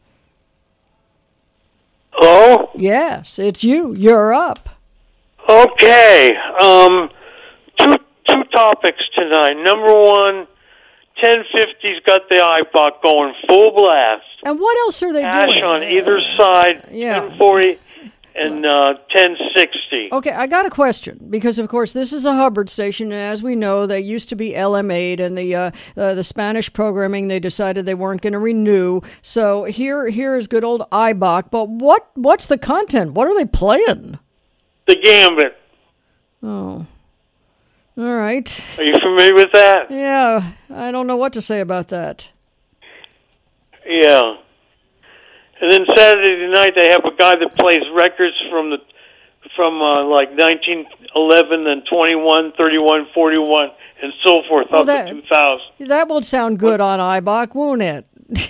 Hello? Yes, it's you. You're up. Okay. Um, two two topics tonight. Number one, ten fifty's got the iPod going full blast. And what else are they Ash doing? on either side, yeah. ten forty, and uh, ten sixty. Okay, I got a question because, of course, this is a Hubbard station, and as we know, they used to be L M eight, and the uh, uh, the Spanish programming they decided they weren't going to renew. So here here is good old I B O C. But what what's the content? What are they playing? The Gambit. Oh, all right. Are you familiar with that? Yeah, I don't know what to say about that. Yeah. And then Saturday night they have a guy that plays records from the from uh, like nineteen eleven and twenty-one, thirty-one, forty-one, and so forth Well, up that- to two thousand. That would sound good on I B O C, won't it?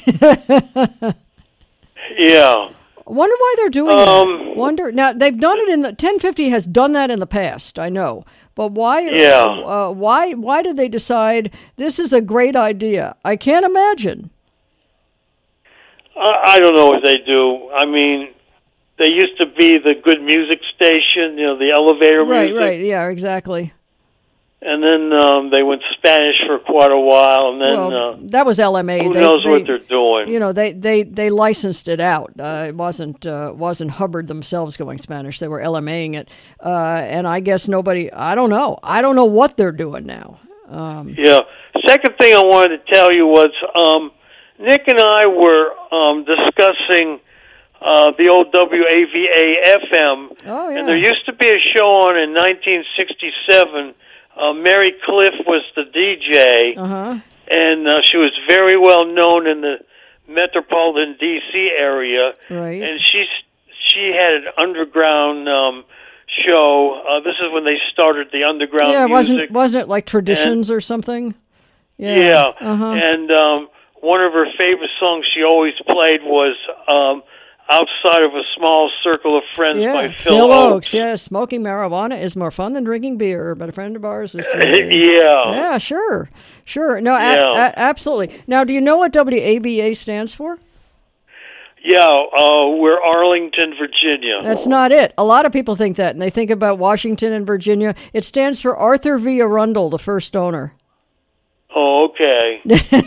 Yeah. Wonder why they're doing Um, that. Wonder now they've done it in the ten fifty has done that in the past. I know, but why? Yeah. Uh, why? Why did they decide this is a great idea? I can't imagine. I, I don't know what they do. I mean, they used to be the good music station, you know, the elevator Right. music. Right. Yeah. Exactly. And then um, they went Spanish for quite a while, and then Well, uh, that was L M A. who They- knows they- what they're doing. You know, they, they, they licensed it out. Uh, it wasn't uh, wasn't Hubbard themselves going Spanish. They were LMAing it, uh, and I guess nobody. I don't know. I don't know what they're doing now. Um, Yeah. Second thing I wanted to tell you was um, Nick and I were um, discussing uh, the old W A V A F M, oh yeah. and there used to be a show on in nineteen sixty-seven. Uh, Mary Cliff was the D J, Uh huh. and uh, she was very well known in the metropolitan D C area. Right. And she she had an underground um, show. Uh, this is when they started the underground Yeah, music. wasn't wasn't it like Traditions or something? Yeah, Uh-huh. and um, one of her favorite songs she always played was um, "Outside of a Small Circle of Friends" Yeah, by Phil, Phil Oakes. Oakes. Yeah, smoking marijuana is more fun than drinking beer. But a friend of ours was. Yeah. Yeah, sure, sure. No, a- Yeah. a- absolutely. Now, do you know what W A V A stands for? Yeah, uh, we're Arlington, Virginia. That's not it. A lot of people think that, and they think about Washington and Virginia. It stands for Arthur V. Arundel, the first owner. Oh, okay.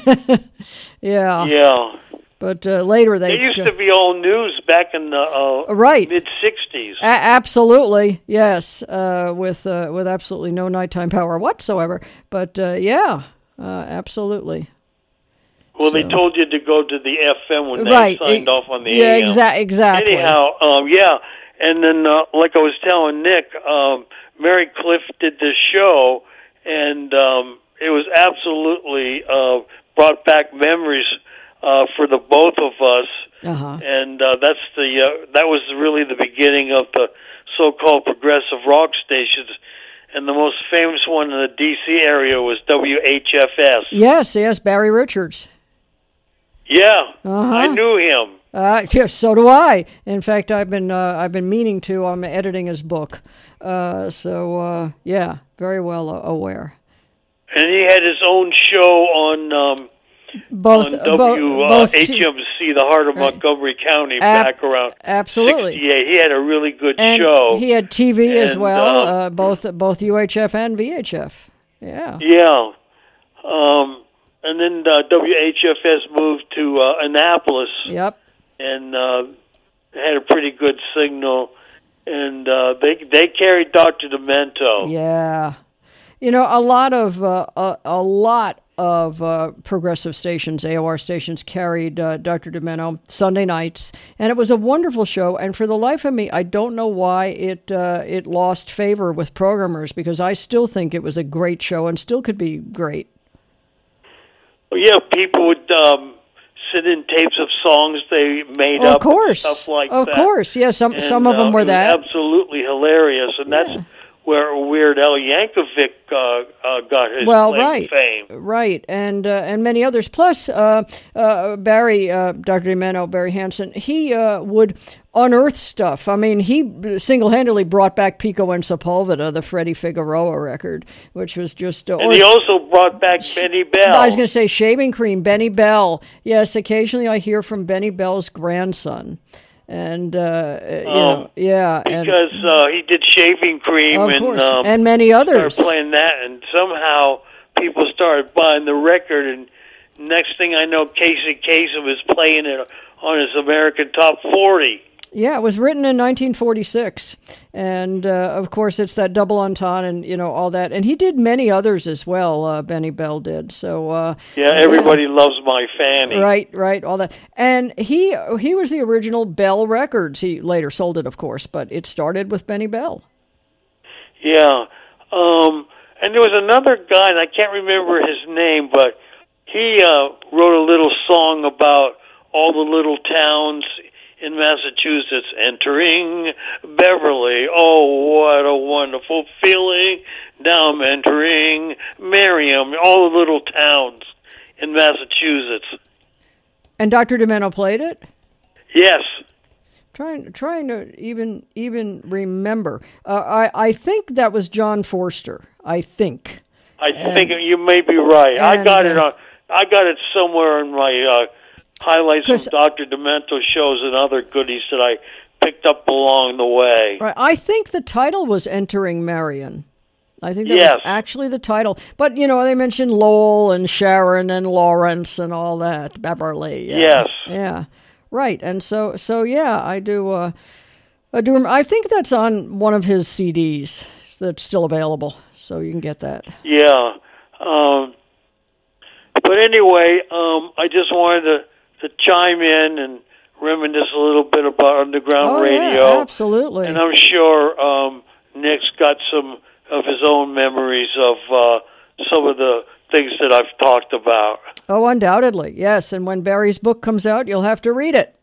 Yeah. Yeah. But uh, later they. They used to be all news back in the uh, Right. mid sixties. A- absolutely, yes, uh, with uh, with absolutely no nighttime power whatsoever. But uh, yeah, uh, absolutely. Well, they So- told you to go to the F M when they Right. signed E- off on the yeah, A M. exa- exactly. Anyhow, um, yeah, and then uh, like I was telling Nick, um, Mary Cliff did this show, and um, it was absolutely uh, brought back memories uh, for the both of us, Uh-huh. and uh, that's the uh, that was really the beginning of the so-called progressive rock stations. And the most famous one in the D C area was W H F S. Yes, yes, Barry Richards. Yeah, Uh-huh. I knew him. Uh, yeah, so do I. In fact, I've been uh, I've been meaning to. I'm editing his book, uh, so uh, yeah, very well uh, aware. And he had his own show on um, Both, on uh, bo- W uh, both H M C, the heart of Right. Montgomery County, Ab- back around absolutely. sixty-eight. He had a really good and show. he had T V as And, well, uh, uh, both both U H F and V H F. Yeah. Yeah. Um, and then uh, W H F S moved to uh, Annapolis Yep. and uh, had a pretty good signal. And uh, they they carried Doctor Demento. Yeah. You know, a lot of uh, a, a lot of uh, progressive stations, A O R stations, carried uh, Doctor Demento Sunday nights, and it was a wonderful show. And for the life of me, I don't know why it uh, it lost favor with programmers, because I still think it was a great show and still could be great. Well, yeah, people would um, send in tapes of songs they made Oh, up, of course, and stuff like of that. course, yeah. Some And, some of them uh, were it was that. absolutely hilarious, and Yeah. that's where Weird Al Yankovic uh, uh, got his Well, claim to right, fame. right, and uh, and many others. Plus, uh, uh, Barry, uh, Doctor Demento, Barry Hansen, he uh, would unearth stuff. I mean, he single-handedly brought back Pico and Sepulveda, the Freddie Figueroa record, which was just. Uh, And he also brought back Benny Bell. I was going to say shaving cream, Benny Bell. Yes, occasionally I hear from Benny Bell's grandson. And, uh, you know, yeah. And, because uh, he did Shaving Cream of and course, um, and many others. started playing that, and somehow people started buying the record, and next thing I know, Casey Kasem is playing it on his American Top forty. Yeah, it was written in nineteen forty-six. And, uh, of course, it's that double entendre and, you know, all that. And he did many others as well, uh, Benny Bell did. So uh, Yeah, everybody yeah. loves my Fanny. Right, right, all that. And he he was the original Bell Records. He later sold it, of course, but it started with Benny Bell. Yeah. Um, and there was another guy, and I can't remember his name, but he uh, wrote a little song about all the little towns in Massachusetts entering Beverly. Oh, what a wonderful feeling. Now I'm entering Merriam, all the little towns in Massachusetts. And Doctor Demento played it? Yes. Trying, trying to even even remember. Uh, I I think that was John Forster. I think. I and, think you may be right. and, I got it uh, on. I got it somewhere in my uh, highlights from Doctor Demento shows and other goodies that I picked up along the way. Right. I think the title was Entering Marion. I think that yes. was actually the title. But, you know, they mentioned Lowell and Sharon and Lawrence and all that. Beverly. Yeah. Yes. Yeah. Right. And so, so yeah, I do, uh, I do, I think that's on one of his C Ds that's still available. So you can get that. Yeah. Um, but anyway, um, I just wanted to, to chime in and reminisce a little bit about underground oh, radio. Yeah, absolutely. And I'm sure um, Nick's got some of his own memories of uh, some of the things that I've talked about. Oh, undoubtedly, yes. And when Barry's book comes out, you'll have to read it.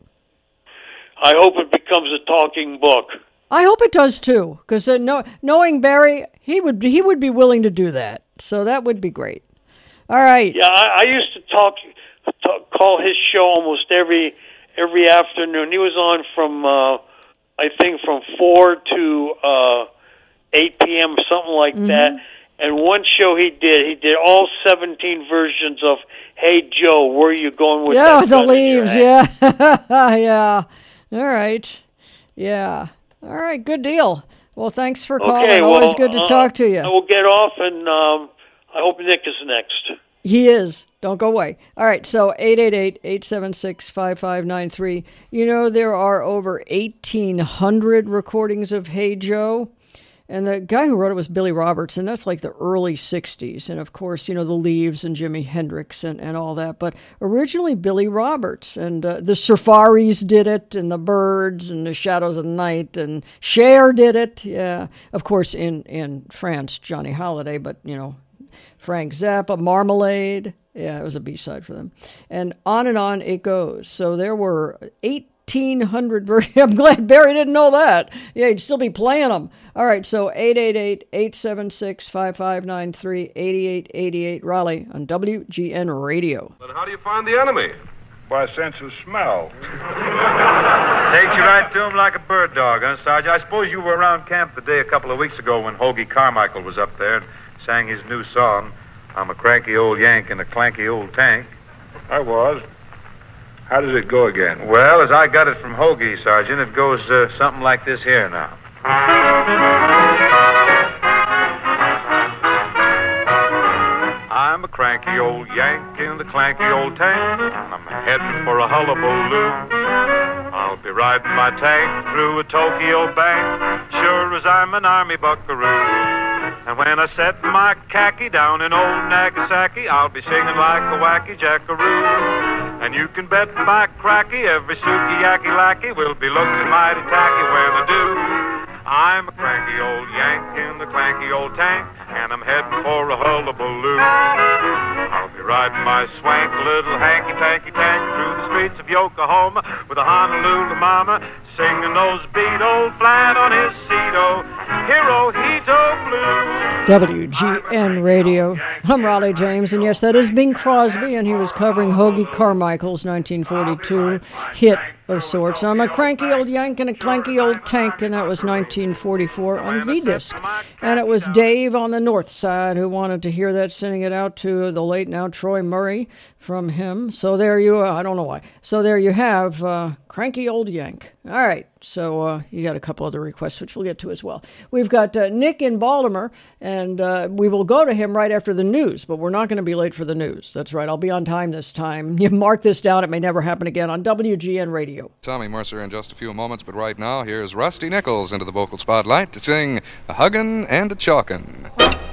I hope it becomes a talking book. I hope it does too, because uh, no, knowing Barry, he would he would be willing to do that. So that would be great. All right. Yeah, I, I used to talk, talk, call his show almost every every afternoon. He was on from uh, I think from four to uh, eight p.m. something like mm-hmm. that. And one show he did, he did all seventeen versions of "Hey Joe, where are you going with yeah, that?" Yeah, the leaves. Yeah, yeah. All right. Yeah. All right. Good deal. Well, thanks for calling. Okay, well, Always good to uh, talk to you. I will get off, and um, I hope Nick is next. He is. Don't go away. All right, so eight eight eight, eight seven six, five five nine three. You know, there are over eighteen hundred recordings of Hey Joe. And the guy who wrote it was Billy Roberts, and that's like the early sixties. And, of course, you know, the Leaves and Jimi Hendrix and, and all that. But originally Billy Roberts. And uh, the Surfaris did it, and the Byrds, and the Shadows of the Night, and Cher did it. Yeah. Of course, in, in France, Johnny Holiday, but, you know, Frank Zappa, Marmalade. Yeah, it was a B-side for them. And on and on it goes. So there were eighteen hundred versions. I'm glad Barry didn't know that. Yeah, he'd still be playing them. All right, so eight eight eight, eight seven six, five five nine three, eight eight eight eight, Raleigh on W G N Radio. But how do you find the enemy? By sense of smell. Takes you right to him like a bird dog, huh, Sarge? I suppose you were around camp the day a couple of weeks ago when Hoagie Carmichael was up there and sang his new song, I'm a Cranky Old Yank in a Clanky Old Tank. I was. How does it go again? Well, as I got it from Hoagie, Sergeant, it goes uh, something like this here now. I'm a cranky old Yank in the clanky old tank, and I'm heading for a hullabaloo. I'll be riding my tank through a Tokyo bank, sure as I'm an army buckaroo. And when I set my khaki down in old Nagasaki, I'll be singing like a wacky jackaroo. And you can bet my cracky every sukiyaki lackey will be looking mighty tacky when I do. I'm a cranky old Yank in the clanky old tank, and I'm heading for a hullabaloo. I'll be riding my swank little hanky-panky tank through the streets of Yokohama with a Honolulu mama singing those beat old flat on his seat-o, Hirohito Blue. W G N Radio. I'm Raleigh James, and yes, that is Bing Crosby, and he was covering Hoagie Carmichael's nineteen forty-two hit of sorts. I'm a cranky old Yank and a clanky old tank, and that was nineteen forty-four on V-Disc. And it was Dave on the north side who wanted to hear that, sending it out to the late now Troy Murray from him. So there you, uh, I don't know why. So there you have uh, Cranky Old Yank. All right. So uh, you got a couple other requests, which we'll get to as well. We've got uh, Nick in Baltimore, and uh, we will go to him right after the news, but we're not going to be late for the news. That's right. I'll be on time this time. You mark this down. It may never happen again on W G N Radio. Tommy Mercer in just a few moments, but right now, here's Rusty Nichols into the vocal spotlight to sing A Huggin' and a Chalkin'.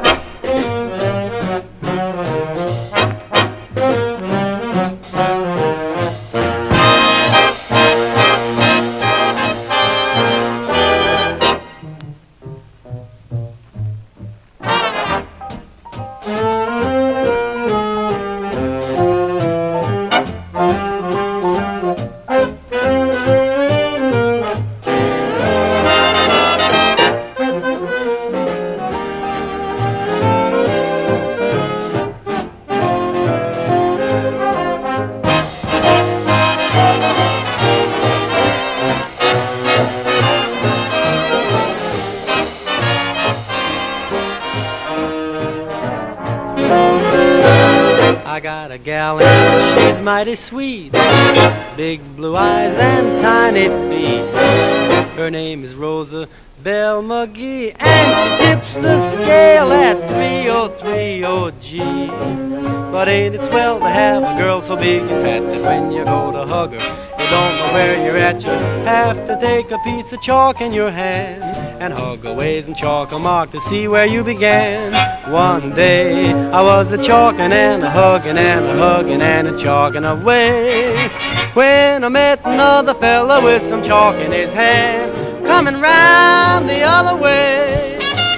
Mighty sweet, big blue eyes and tiny feet. Her name is Rosa Belle McGee, and she tips the scale at three oh three oh G. But ain't it swell to have a girl so big and fat that when you go to hug her, you don't know where you're at. You have to take a piece of chalk in your hand and hug a ways and chalk a mark to see where you began. One day I was a chalking and a hugging and a hugging and a chalking away, when I met another fella with some chalk in his hand, coming round the other way.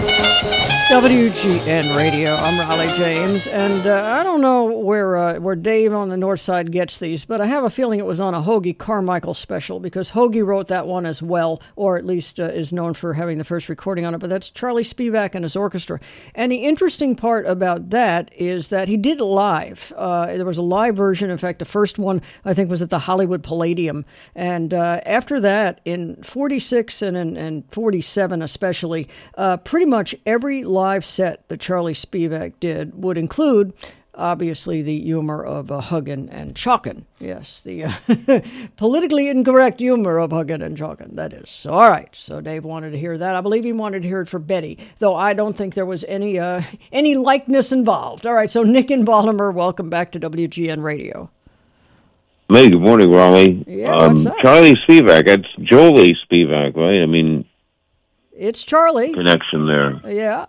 W G N Radio, I'm Raleigh James, and uh, I don't know where uh, where Dave on the north side gets these, but I have a feeling it was on a Hoagie Carmichael special, because Hoagie wrote that one as well, or at least uh, is known for having the first recording on it, but that's Charlie Spivak and his orchestra. And the interesting part about that is that he did it live. Uh, there was a live version. In fact, the first one, I think, was at the Hollywood Palladium. And uh, after that, in forty-six and in and forty-seven especially, uh, pretty much every live set that Charlie Spivak did would include, obviously, the humor of uh, huggin' and chalkin'. Yes, the uh, politically incorrect humor of huggin' and chalkin', that is. So, all right, so Dave wanted to hear that. I believe he wanted to hear it for Betty, though I don't think there was any uh, any likeness involved. All right, so Nick in Baltimore, welcome back to W G N Radio. Hey, good morning, Raleigh. Yeah, um, what's up? Charlie Spivak, that's Jolie Spivak, right? I mean... It's Charlie. Connection there. Yeah.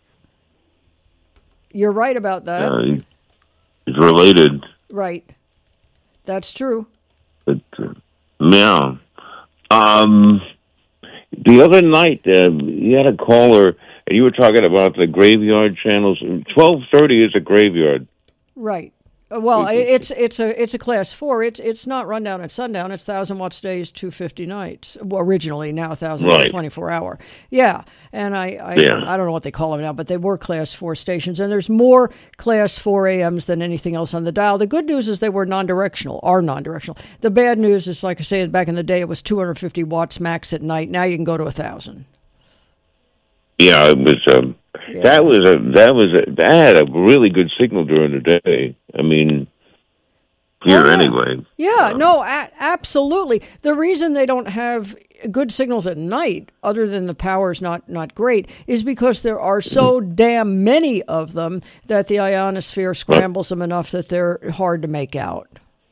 You're right about that. Uh, it's related. Right. That's true. But, uh, yeah. Um, the other night, uh, you had a caller, and you were talking about the graveyard channels. twelve thirty is a graveyard. Right. Well, it's it's a it's a class four. It's it's not rundown at sundown. It's thousand watts days, two fifty nights. Well, originally, now thousand right. watts twenty-four hour. Yeah, and I I, yeah. I don't know what they call them now, but they were class four stations, and there's more class four A Ms than anything else on the dial. The good news is they were non-directional, are non-directional. The bad news is, like I said, back in the day, it was two hundred fifty watts max at night. Now you can go to a thousand. Yeah, it was. Um, yeah. That was a that was a, that had a really good signal during the day. I mean, here oh, yeah. anyway. Yeah, um, no, a- absolutely. The reason they don't have good signals at night, other than the power's not not great, is because there are so damn many of them that the ionosphere scrambles them enough that they're hard to make out.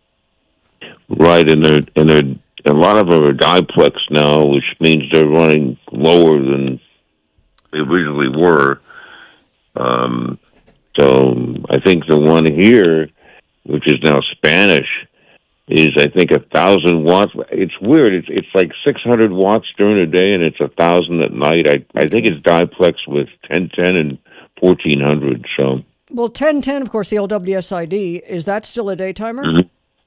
Right, and they're and they're a lot of them are diplex now, which means they're running lower than they originally were. Um, so I think the one here, which is now Spanish, is I think a thousand watts. It's weird. It's it's like six hundred watts during the day, and it's a thousand at night. I I think it's diplex with ten ten and fourteen hundred. So well, ten ten, of course, the old W S I D. Is that still a daytimer? Mm-hmm.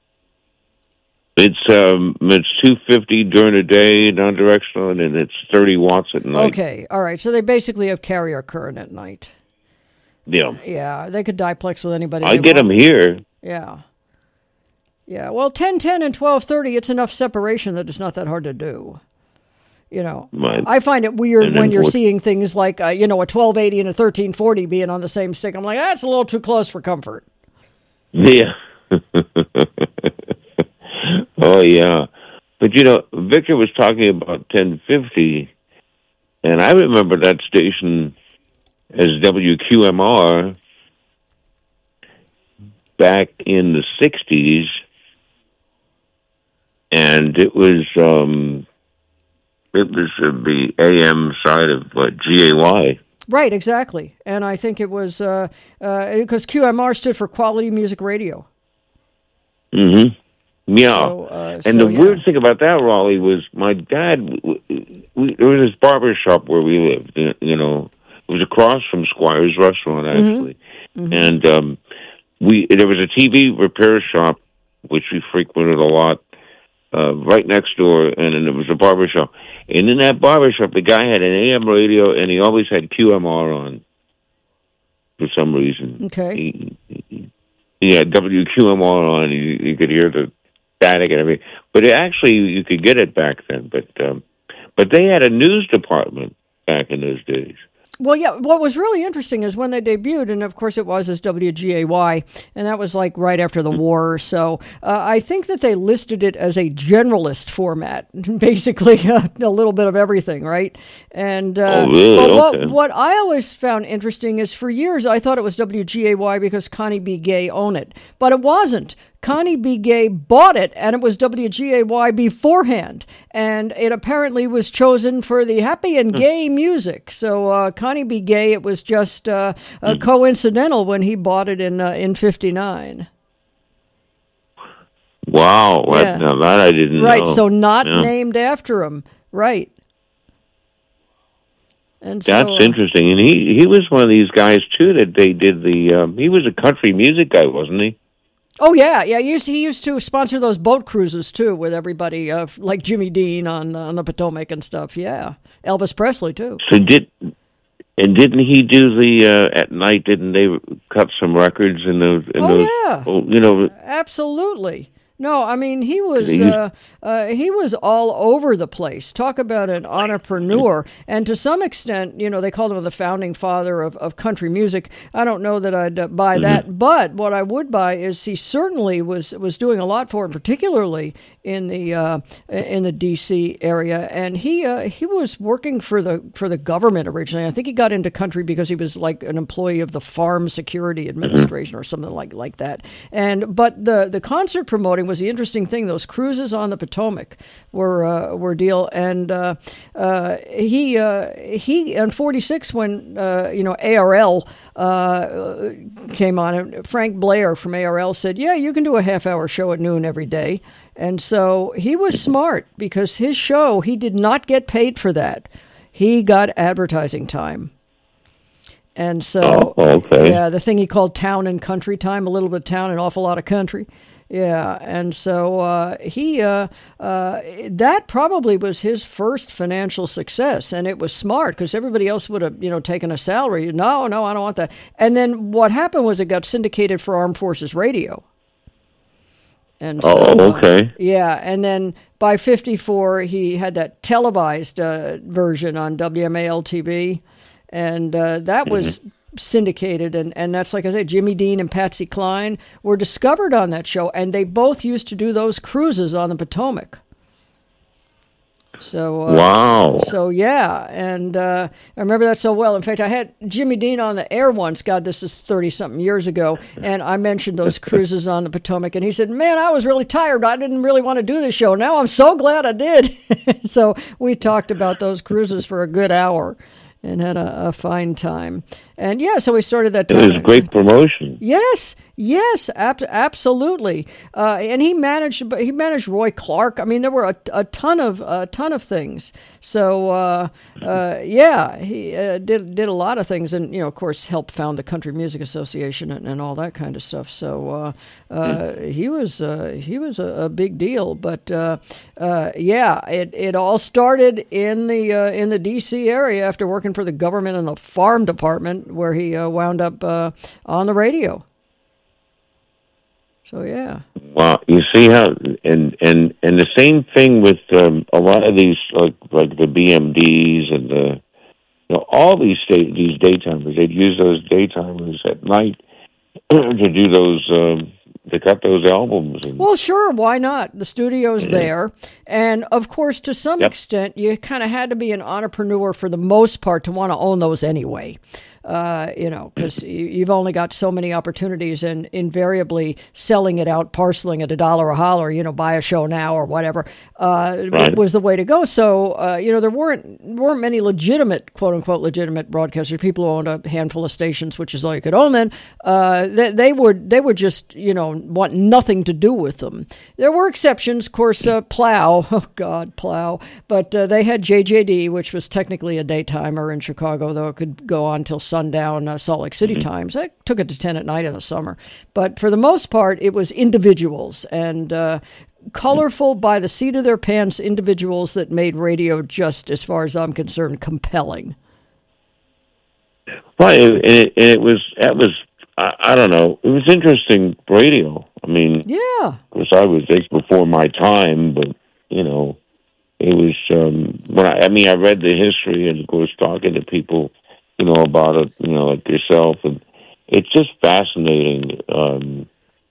It's um it's two fifty during the day, non-directional, and then it's thirty watts at night. Okay, all right. So they basically have carrier current at night. Yeah. Yeah, they could diplex with anybody. I get want. them here. Yeah. Yeah, well, ten ten and twelve thirty, it's enough separation that it's not that hard to do. You know, right. I find it weird and when you're what, seeing things like, uh, you know, a twelve eighty and a thirteen forty being on the same stick. I'm like, that's a little too close for comfort. Yeah. Oh, yeah. But, you know, Victor was talking about ten fifty, and I remember that station as W Q M R back in the sixties, and it was um, it was the A M side of uh, G A Y. Right, exactly. And I think it was uh, uh, because Q M R stood for Quality Music Radio. Mm-hmm. Yeah. So, uh, and so, the yeah. weird thing about that, Raleigh, was my dad, we, we, there was this barber shop where we lived, you, you know. It was across from Squire's Restaurant, actually. Mm-hmm. Mm-hmm. And um, we there was a T V repair shop, which we frequented a lot, uh, right next door, and then there was a barber shop. And in that barber shop, the guy had an A M radio, and he always had Q M R on for some reason. Okay. He, he, he had W Q M R on, and you, you could hear the static and everything. But it actually, you could get it back then. But um, but they had a news department back in those days. Well, yeah, what was really interesting is when they debuted, and of course it was as W G A Y, and that was like right after the war. So uh, I think that they listed it as a generalist format, basically uh, a little bit of everything, right? And uh, oh, really? but what, Okay. what I always found interesting is for years I thought it was W G A Y because Connie B. Gay owned it, but it wasn't. Connie B. Gay bought it, and it was W G A Y beforehand, and it apparently was chosen for the happy and gay music. So uh, Connie B. Gay, it was just uh, uh, coincidental when he bought it in uh, in fifty-nine. Wow, Yeah. that, now that I didn't Right, know. so not Yeah. named after him. Right. And That's so, uh, interesting. And he, he was one of these guys, too, that they did the... Um, he was a country music guy, wasn't he? Oh yeah, yeah. He used to, he used to sponsor those boat cruises too, with everybody uh, like Jimmy Dean on on the Potomac and stuff. Yeah, Elvis Presley too. So did... And didn't he do the... Uh, at night, didn't they cut some records in those... In Oh, those, yeah. oh, you know... Absolutely. No, I mean he was He used- uh, uh, he was all over the place. Talk about an entrepreneur, and to some extent, you know, they called him the founding father of, of country music. I don't know that I'd uh, buy that, but what I would buy is he certainly was was doing a lot for him, particularly in the uh, in the D C area, and he uh, he was working for the for the government originally. I think he got into country because he was like an employee of the Farm Security Administration or something like like that. And but the the concert promoting was the interesting thing. Those cruises on the Potomac were uh, were deal, and uh, uh, he uh, he in forty-six when uh, you know A R L uh, came on, and Frank Blair from A R L said, "Yeah, you can do a half hour show at noon every day." And so he was smart because his show, he did not get paid for that. He got advertising time. And so, Oh, okay. yeah, the thing he called town and country time, a little bit of town, an awful lot of country. Yeah, and so uh, he, uh, uh, that probably was his first financial success, and it was smart because everybody else would have, you know, taken a salary. No, no, I don't want that. And then what happened was it got syndicated for Armed Forces Radio. And so, Oh, okay. uh, yeah, and then by fifty-four, he had that televised uh, version on W M A L T V, and uh, that was syndicated, and, and that's, like I said, Jimmy Dean and Patsy Cline were discovered on that show, and they both used to do those cruises on the Potomac. So uh, Wow. So yeah, and uh, I remember that so well. In fact, I had Jimmy Dean on the air once. God, this is thirty something years ago, and I mentioned those cruises on the Potomac, and he said, "Man, I was really tired. I didn't really want to do this show. Now I'm so glad I did." So we talked about those cruises for a good hour, and had a, a fine time. And yeah, so we started that. It was great promotion. Yes, yes, ab- absolutely. Uh, and he managed. He managed Roy Clark. I mean, there were a, a ton of a ton of things. So uh, uh, yeah, he uh, did did a lot of things, and you know, of course, helped found the Country Music Association and, and all that kind of stuff. So uh, uh, he was uh, he was a, a big deal. But uh, uh, yeah, it, it all started in the uh, in the D C area after working for the government in the farm department, where he uh, wound up uh, on the radio. So yeah. Wow, you see how, and and and the same thing with um, a lot of these, like like the B M Ds and the, you know, all these day, these daytimers. They'd use those daytimers at night to do those um, to cut those albums. And, well, sure, why not? The studio's yeah. there. And, of course, to some yep. extent, you kind of had to be an entrepreneur for the most part to want to own those anyway. Uh, you know, because you've only got so many opportunities, and invariably selling it out, parceling at a dollar a holler, you know, buy a show now or whatever, uh, right. was the way to go. So, uh, you know, there weren't weren't many legitimate, quote unquote, legitimate broadcasters. People who owned a handful of stations, which is all you could own then. Uh, they, they would they would just, you know, want nothing to do with them. There were exceptions, of course. Uh, Plow, oh God, Plow, but uh, they had J J D, which was technically a daytimer in Chicago, though it could go on till sundown uh, Salt Lake City mm-hmm. times. I took it to ten at night in the summer. But for the most part, it was individuals and uh, colorful by the seat of their pants individuals that made radio just, as far as I'm concerned, compelling. Right, and it, and it was, that was, I, I don't know, it was interesting radio. I mean, yeah. Of course, I was just before my time, but, you know, it was, um, when I, I mean, I read the history and, of course, talking to people, you know, about it, you know, like yourself, and it's just fascinating. Um,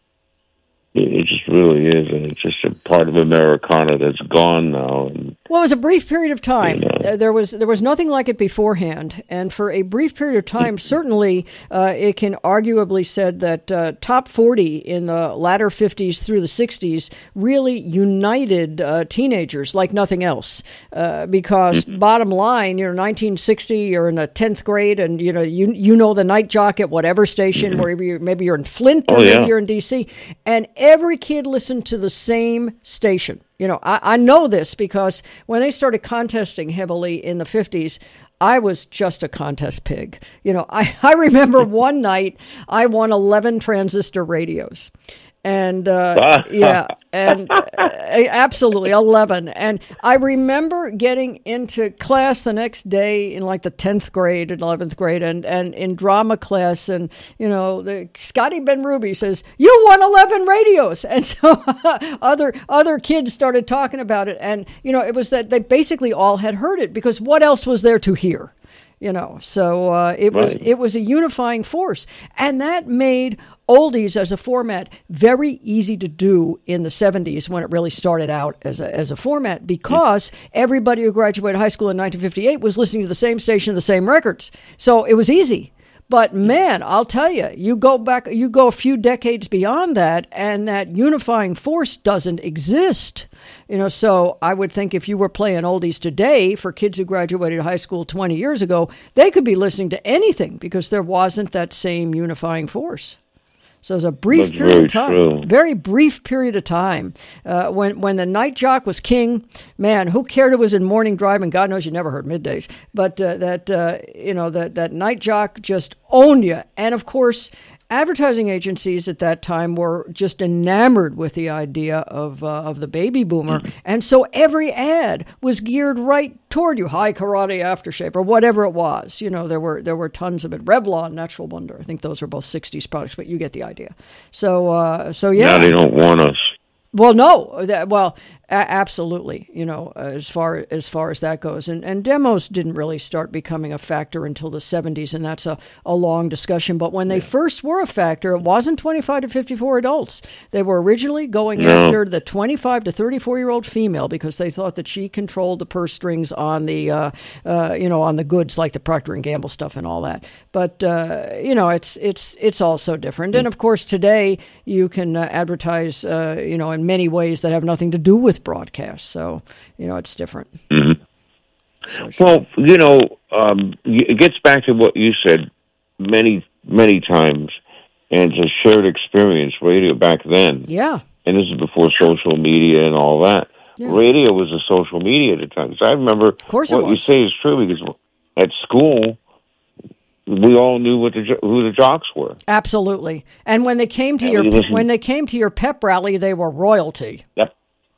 it, it just really is, and it's just a part of Americana that's gone now. And, well, it was a brief period of time. You know. There was there was nothing like it beforehand, and for a brief period of time, certainly uh, it can arguably said that uh, top forty in the latter fifties through the sixties really united uh, teenagers like nothing else. Uh, because mm-hmm. bottom line, you know, nineteen sixty, you're in the tenth grade, and you know you you know the night jock at whatever station, mm-hmm. wherever you maybe you're in Flint or oh, yeah. maybe you're in D C, and every kid listened to the same station. You know, I, I know this because when they started contesting heavily in the fifties, I was just a contest pig. You know, I, I remember one night I won eleven transistor radios. And, uh, yeah, and uh, absolutely eleven. And I remember getting into class the next day in like the tenth grade and eleventh grade and, and in drama class. And, you know, the, Scotty Ben Ruby says, you won eleven radios. And so other, other kids started talking about it. And, you know, it was that they basically all had heard it because what else was there to hear? You know, so uh, it was right. it was a unifying force. And that made oldies as a format very easy to do in the seventies when it really started out as a, as a format because mm. everybody who graduated high school in nineteen fifty-eight was listening to the same station, the same records. So it was easy. But man, I'll tell you, you go back, you go a few decades beyond that, and that unifying force doesn't exist. You know, so I would think if you were playing oldies today for kids who graduated high school twenty years ago, they could be listening to anything because there wasn't that same unifying force. So it was a brief That's period very of time, true. very brief period of time. Uh, when when the night jock was king, man, who cared it was in morning drive? And God knows you never heard middays. But uh, that uh, you know that that night jock just owned you. And of course, advertising agencies at that time were just enamored with the idea of uh, of the baby boomer, mm. and so every ad was geared right toward you. High Karate Aftershave or whatever it was. You know, there were there were tons of it. Revlon, Natural Wonder. I think those were both sixties products, but you get the idea. So uh, so yeah. Now they don't want us. Well, no. That, well, a- absolutely. You know, as far as far as that goes, and and demos didn't really start becoming a factor until the seventies, and that's a, a long discussion. But when they yeah. first were a factor, it wasn't twenty-five to fifty-four adults. They were originally going no. after the twenty-five to thirty-four year old female because they thought that she controlled the purse strings on the uh, uh, you know on the goods like the Procter and Gamble stuff and all that. But uh, you know, it's it's it's all so different. Mm. And of course, today you can uh, advertise uh, you know in many ways that have nothing to do with broadcast. So, you know, it's different. Mm-hmm. So, sure. Well, you know, um, it gets back to what you said many, many times, and it's a shared experience, radio back then. Yeah. And this is before social media and all that. Yeah. Radio was a social media at the time. So I remember of course what you say is true because at school, we all knew what the who the jocks were. Absolutely, and when they came to and your listened, when they came to your pep rally, they were royalty. Yep.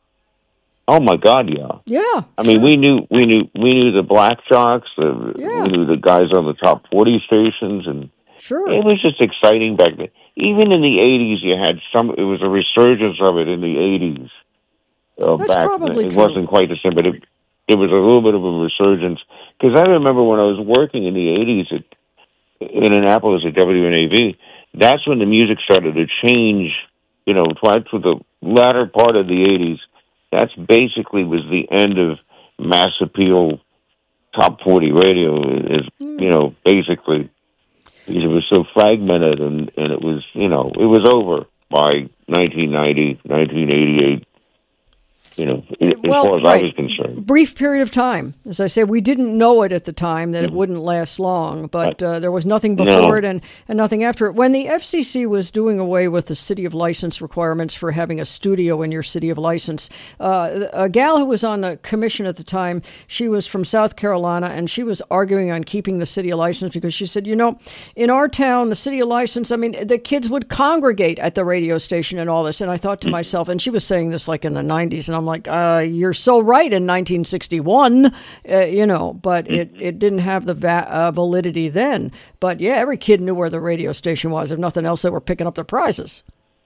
Oh my God, yeah. Yeah. I mean, we knew we knew we knew the black jocks. The, yeah. We knew the guys on the top forty stations, and sure, it was just exciting back then. Even in the eighties, you had some. It was a resurgence of it in the eighties. Uh, That's back probably then. It true. wasn't quite the same, but it it was a little bit of a resurgence because I remember when I was working in the eighties at. in Annapolis at W N A V, that's when the music started to change you know, right for the latter part of the eighties, that's basically was the end of mass appeal top forty radio. Is mm. you know, basically, it was so fragmented, and, and it was, you know, it was over by nineteen ninety, nineteen eighty-eight. You know, as well, far as right. I was concerned. Brief period of time. As I said, we didn't know it at the time that mm-hmm. it wouldn't last long, but uh, there was nothing before no. it and, and nothing after it. When the F C C was doing away with the city of license requirements for having a studio in your city of license, uh, a gal who was on the commission at the time, she was from South Carolina, and she was arguing on keeping the city of license because she said, you know, in our town, the city of license, I mean, the kids would congregate at the radio station and all this. And I thought to mm-hmm. myself, and she was saying this like in the nineties, and I'm like, uh, you're so right in nineteen sixty-one, uh, you know, but it, it didn't have the va- uh, validity then. But yeah, every kid knew where the radio station was. If nothing else, they were picking up their prizes.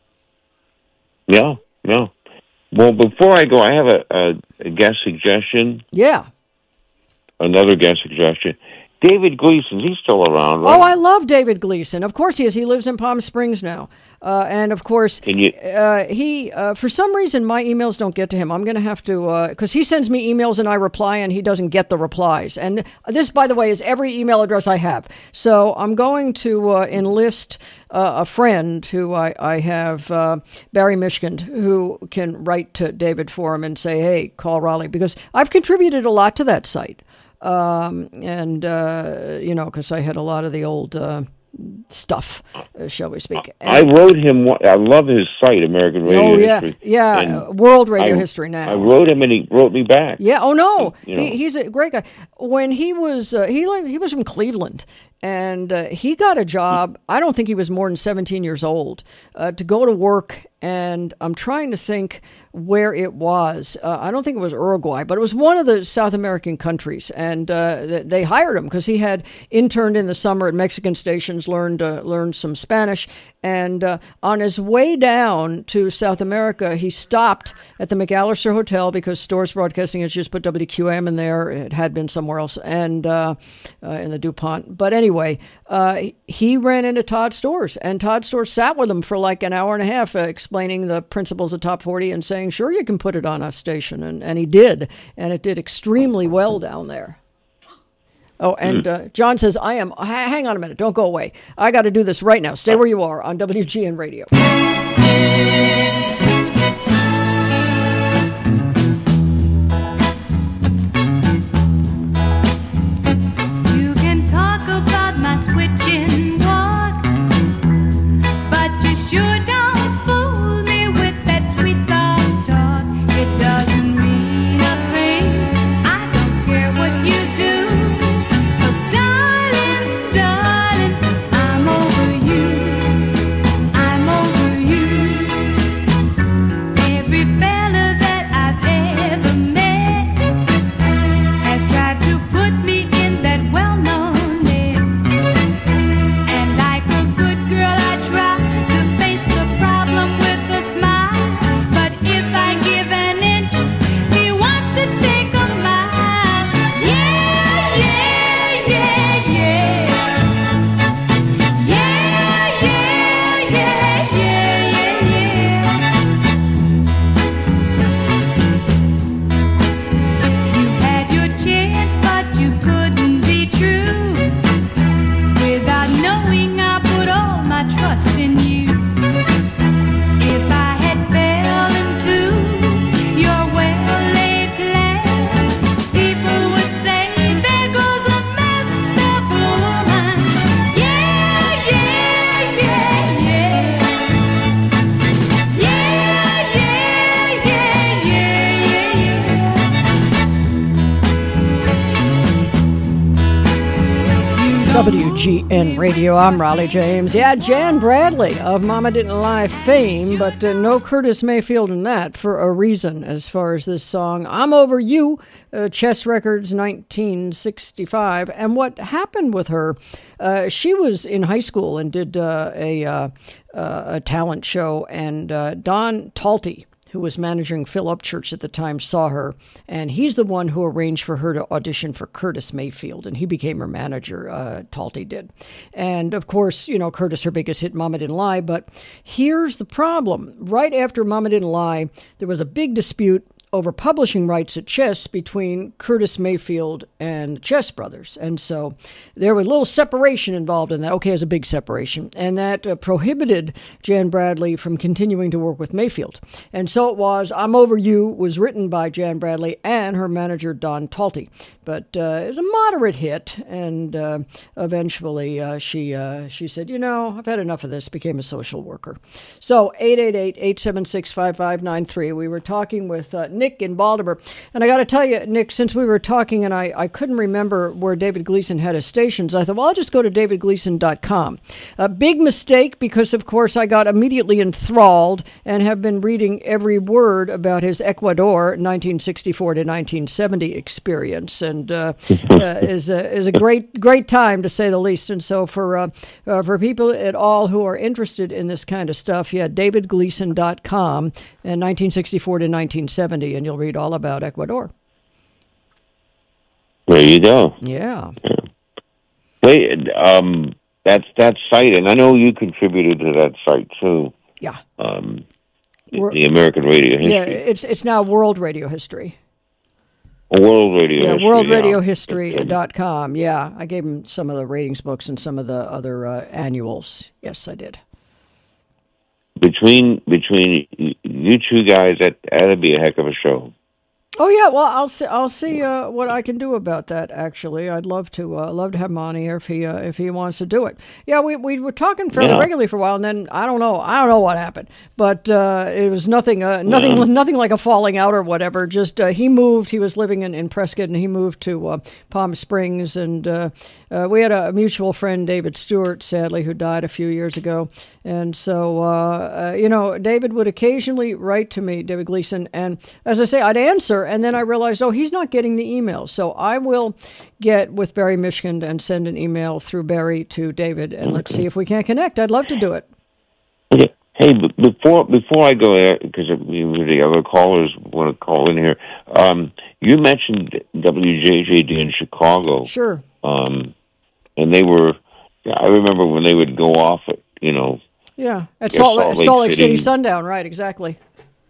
Yeah, yeah. Well, before I go, I have a, a, a guest suggestion. Yeah. Another guest suggestion. David Gleason, he's still around, right? Oh, I love David Gleason. Of course he is. He lives in Palm Springs now. Uh, and, of course, you, uh, he, uh, for some reason, my emails don't get to him. I'm going to have to, because uh, he sends me emails and I reply and he doesn't get the replies. And this, by the way, is every email address I have. So I'm going to uh, enlist uh, a friend who I, I have, uh, Barry Mishkind, who can write to David for him and say, hey, call Raleigh, because I've contributed a lot to that site. Um, and, uh, you know, because I had a lot of the old uh, stuff, uh, shall we speak. And I wrote him, I love his site, American Radio oh, yeah, History. Yeah, and World Radio I, History now. I wrote him and he wrote me back. Yeah, oh no, you know. he, he's a great guy. When he was, uh, he, he was from Cleveland. And uh, he got a job, I don't think he was more than seventeen years old, uh, to go to work. And I'm trying to think where it was. Uh, I don't think it was Uruguay, but it was one of the South American countries. And uh, th- they hired him because he had interned in the summer at Mexican stations, learned uh, learned some Spanish. And uh, on his way down to South America, he stopped at the McAllister Hotel because Storrs Broadcasting had just put W Q M in there. It had been somewhere else, and uh, uh, in the DuPont. But anyway, uh, he ran into Todd Storrs, and Todd Storrs sat with him for like an hour and a half, uh, explaining the principles of Top forty and saying, sure, you can put it on a station. And, and he did, and it did extremely well down there. Oh, and uh, John says, I am, hang on a minute, don't go away. I got to do this right now. Stay where you are on W G N Radio. You can talk about my switching talk, but you sure don't fool me with that sweet soft talk. It doesn't mean a thing. I don't care what you do. W G N Radio, I'm Raleigh James. Yeah, Jan Bradley of Mama Didn't Lie fame, but uh, no Curtis Mayfield in that for a reason as far as this song. I'm Over You, uh, Chess Records, nineteen sixty-five. And what happened with her, uh, she was in high school and did uh, a, uh, uh, a talent show, and uh, Don Talty, who was managing Phil Upchurch at the time, saw her, and he's the one who arranged for her to audition for Curtis Mayfield, and he became her manager, uh, Talty did. And, of course, you know, Curtis, her biggest hit, Mama Didn't Lie, but here's the problem. Right after Mama Didn't Lie, there was a big dispute over publishing rights at Chess between Curtis Mayfield and Chess Brothers. And so there was a little separation involved in that. Okay, it was a big separation. And that uh, prohibited Jan Bradley from continuing to work with Mayfield. And so it was I'm Over You was written by Jan Bradley and her manager, Don Talty. But uh, it was a moderate hit, and uh, eventually uh, she uh, she said, you know, I've had enough of this, became a social worker. So eight eight eight, eight seven six, five five nine three. We were talking with uh, Nick in Baltimore. And I got to tell you, Nick, since we were talking and I, I couldn't remember where David Gleason had his stations, I thought, well, I'll just go to david gleason dot com. A big mistake because, of course, I got immediately enthralled and have been reading every word about his Ecuador nineteen sixty-four to nineteen seventy experience. And And uh, uh, is a is a great great time, to say the least. And so for uh, uh, for people at all who are interested in this kind of stuff, yeah, david gleason dot com and nineteen sixty-four to nineteen seventy, and you'll read all about Ecuador. There you go. Yeah. Wait, um, that's that site, and I know you contributed to that site too. Yeah. Um, the American Radio History. Yeah, it's it's now World Radio History. World Radio yeah, History. world radio history dot com. Yeah, I gave him some of the ratings books and some of the other uh, annuals. Yes, I did. Between between you two guys, that that'd be a heck of a show. Oh yeah, well I'll see. I'll see uh, what I can do about that. Actually, I'd love to. Uh, love to have him on here if he uh, if he wants to do it. Yeah, we we were talking fairly yeah. regularly for a while, and then I don't know. I don't know what happened, but uh, it was nothing. Uh, nothing. Yeah. Nothing like a falling out or whatever. Just uh, he moved. He was living in, in Prescott, and he moved to uh, Palm Springs, and uh, uh, we had a mutual friend, David Stewart, sadly, who died a few years ago. And so, uh, uh, you know, David would occasionally write to me, David Gleason, and as I say, I'd answer, and then I realized, oh, he's not getting the emails. So I will get with Barry Mishkind and send an email through Barry to David, and let's see if we can connect. I'd love to do it. Okay. Hey, before before I go there, because the other callers want to call in here, um, you mentioned W J J D in Chicago. Sure. Um, and they were, I remember when they would go off at, you know, Yeah, at yeah, Salt, Salt Lake, Salt Lake City. City Sundown, right, exactly.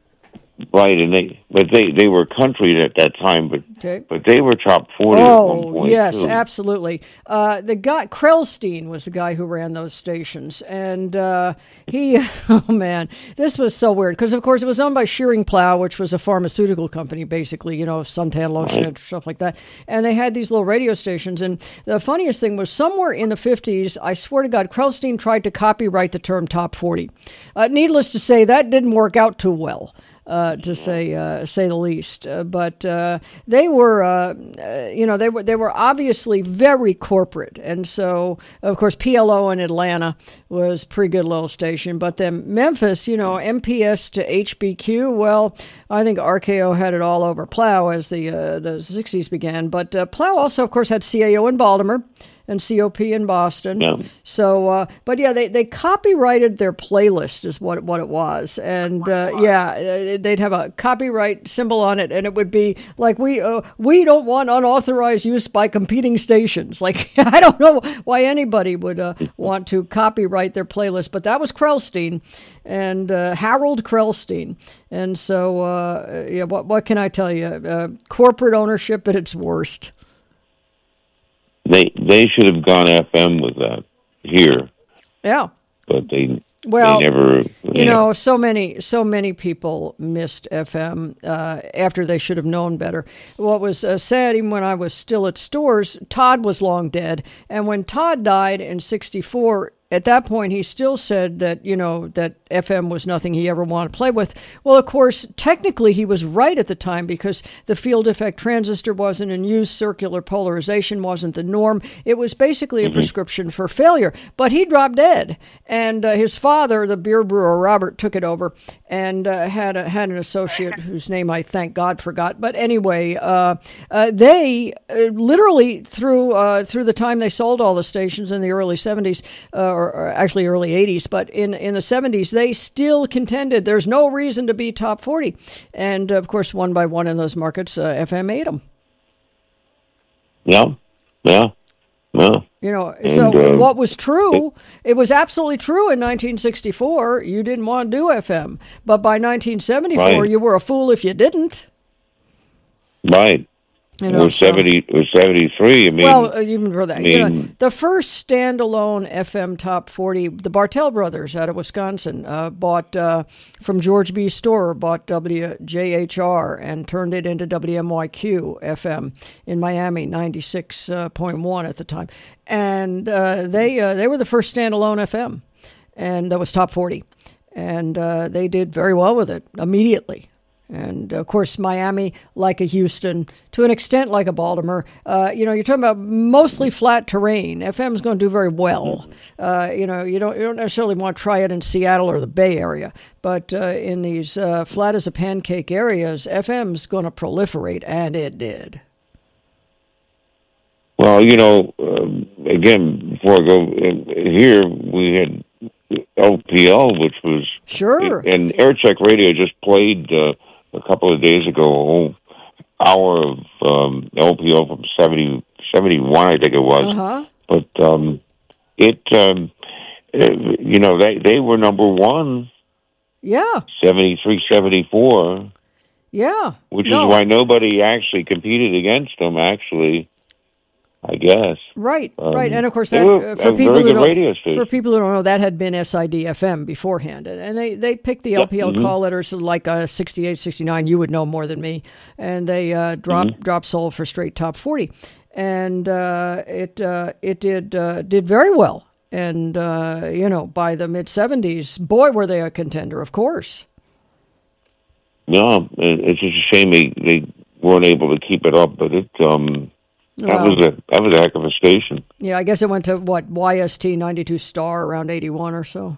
Right, and they but they, they were country at that time, but okay. but they were top forty oh, at one point. yes, too. absolutely. Uh, the guy Krellstein was the guy who ran those stations, and uh, he, oh man, this was so weird because of course it was owned by Shearing Plow, which was a pharmaceutical company, basically, you know, suntan lotion and stuff like that. And they had these little radio stations, and the funniest thing was somewhere in the fifties, I swear to God, Krellstein tried to copyright the term top forty. Uh, needless to say, that didn't work out too well. Uh, to say uh, say the least, uh, but uh, they were, uh, uh, you know, they were they were obviously very corporate, and so of course P L O in Atlanta was a pretty good little station, but then Memphis, you know, M P S to H B Q. Well, I think R K O had it all over Plow as the uh, the sixties began, but uh, Plow also, of course, had C A O in Baltimore and C O P in Boston. Yeah. So, uh, but yeah, they, they copyrighted their playlist is what what it was, and uh, yeah, they'd have a copyright symbol on it, and it would be like we uh, we don't want unauthorized use by competing stations. Like I don't know why anybody would uh, want to copyright their playlist, but that was Krellstein and uh, Harold Krellstein, and so uh, yeah, what what can I tell you? Uh, corporate ownership at its worst. They they should have gone F M with that here. Yeah. But they well, they never. You know, know, so many so many people missed F M uh, after they should have known better. What was uh, sad, even when I was still at Stores, Todd was long dead, and when Todd died in sixty-four. At that point, he still said that, you know, that F M was nothing he ever wanted to play with. Well, of course, technically he was right at the time because the field effect transistor wasn't in use, circular polarization wasn't the norm. It was basically a mm-hmm. prescription for failure. But he dropped dead, and uh, his father, the beer brewer Robert, took it over. and uh, had a, had an associate whose name I thank God forgot. But anyway, uh, uh, they uh, literally through uh, through the time they sold all the stations in the early seventies, uh, or, or actually early eighties, but in in the seventies they still contended there's no reason to be top forty, and of course one by one in those markets, uh, F M ate them. Yeah, yeah, yeah. You know, And, so uh, what was true, it was absolutely true in nineteen sixty-four, you didn't want to do F M. But by nineteen seventy-four, Right. you were a fool if you didn't. Right. You know, or so- seventy or seventy-three. I mean, well, uh, even for that. I you know, mean- the first standalone F M top forty, the Bartell brothers out of Wisconsin uh, bought, uh, from George B. Storer, bought W J H R and turned it into W M Y Q F M in Miami, ninety-six point one at the time. And uh, they uh, they were the first standalone F M, and that was top forty. And uh, they did very well with it immediately. And, of course, Miami, like a Houston, to an extent like a Baltimore, uh, you know, you're talking about mostly flat terrain. F M is going to do very well. Uh, you know, you don't you don't necessarily want to try it in Seattle or the Bay Area. But uh, in these uh, flat as a pancake areas, F M's going to proliferate, and it did. Well, you know, um, again, before I go in, here, we had L P L, which was sure, and Aircheck Radio just played uh, a couple of days ago a whole hour of um, L P L from seventy, seventy-one, I think it was. Uh-huh. But um, it, um, it, you know, they they were number one, Yeah, seventy-three, seventy-four, yeah. which No. is why nobody actually competed against them. Actually, I guess. Right, Um, right, and of course they that were uh, for a people very who good don't radio station. for people who don't know, that had been S I D F M beforehand, and they they picked the L P L mhm. call letters like uh, sixty-eight, sixty-nine. You would know more than me, and they uh, dropped Mm-hmm. dropped sold for straight top forty, and uh, it uh, it did uh, did very well, and uh, you know by the mid seventies, boy were they a contender, of course. Yeah, it- it's just a shame they, they weren't able to keep it up, but it um that Well- was a that was a heck of a station. Yeah, I guess it went to what Y S T ninety-two star around eighty-one or so.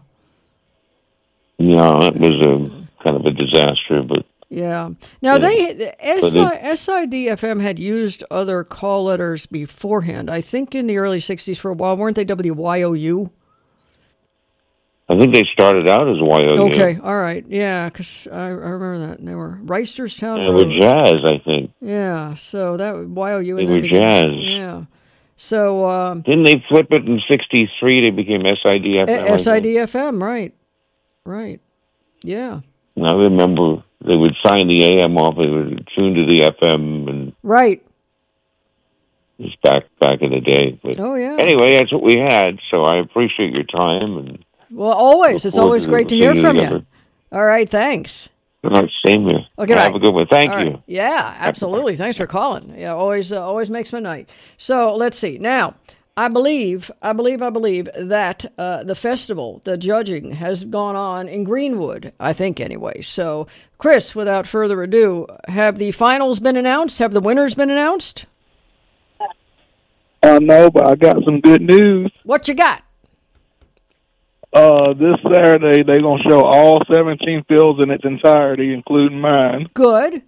Yeah, that was a kind of a disaster, but Yeah. Now, Yeah. they the But SI, it- S I D F M had used other call letters beforehand. I think in the early sixties for a while, weren't they W Y O U? I think they started out as Y O U. Okay, all right. Yeah, because I, I remember that. And they were Reisterstown They were Road. Jazz, I think. Yeah, so that was Y O U. They in the were beginning. Jazz. Yeah. So, um, Didn't they flip it in sixty-three? They became S I D F M. I think? S I D F M, right. Right. Yeah. And I remember they would sign the A M off. They would tune to the F M, and Right. it was back back in the day. But Oh, yeah. anyway, that's what we had. So I appreciate your time, and Well, always. It's forward always to great to seeing hear you from you. together. All right, thanks. good night, same here. Okay, have bye. a good one. Thank All you. right. Yeah, absolutely. Thanks for calling. Yeah, always uh, always makes my night. So let's see. Now, I believe, I believe, I believe that uh, the festival, the judging, has gone on in Greenwood, I think anyway. So, Chris, without further ado, have the finals been announced? Have the winners been announced? I know, but I got some good news. What you got? Uh, this Saturday, they're going to show all seventeen fields in its entirety, including mine. Good.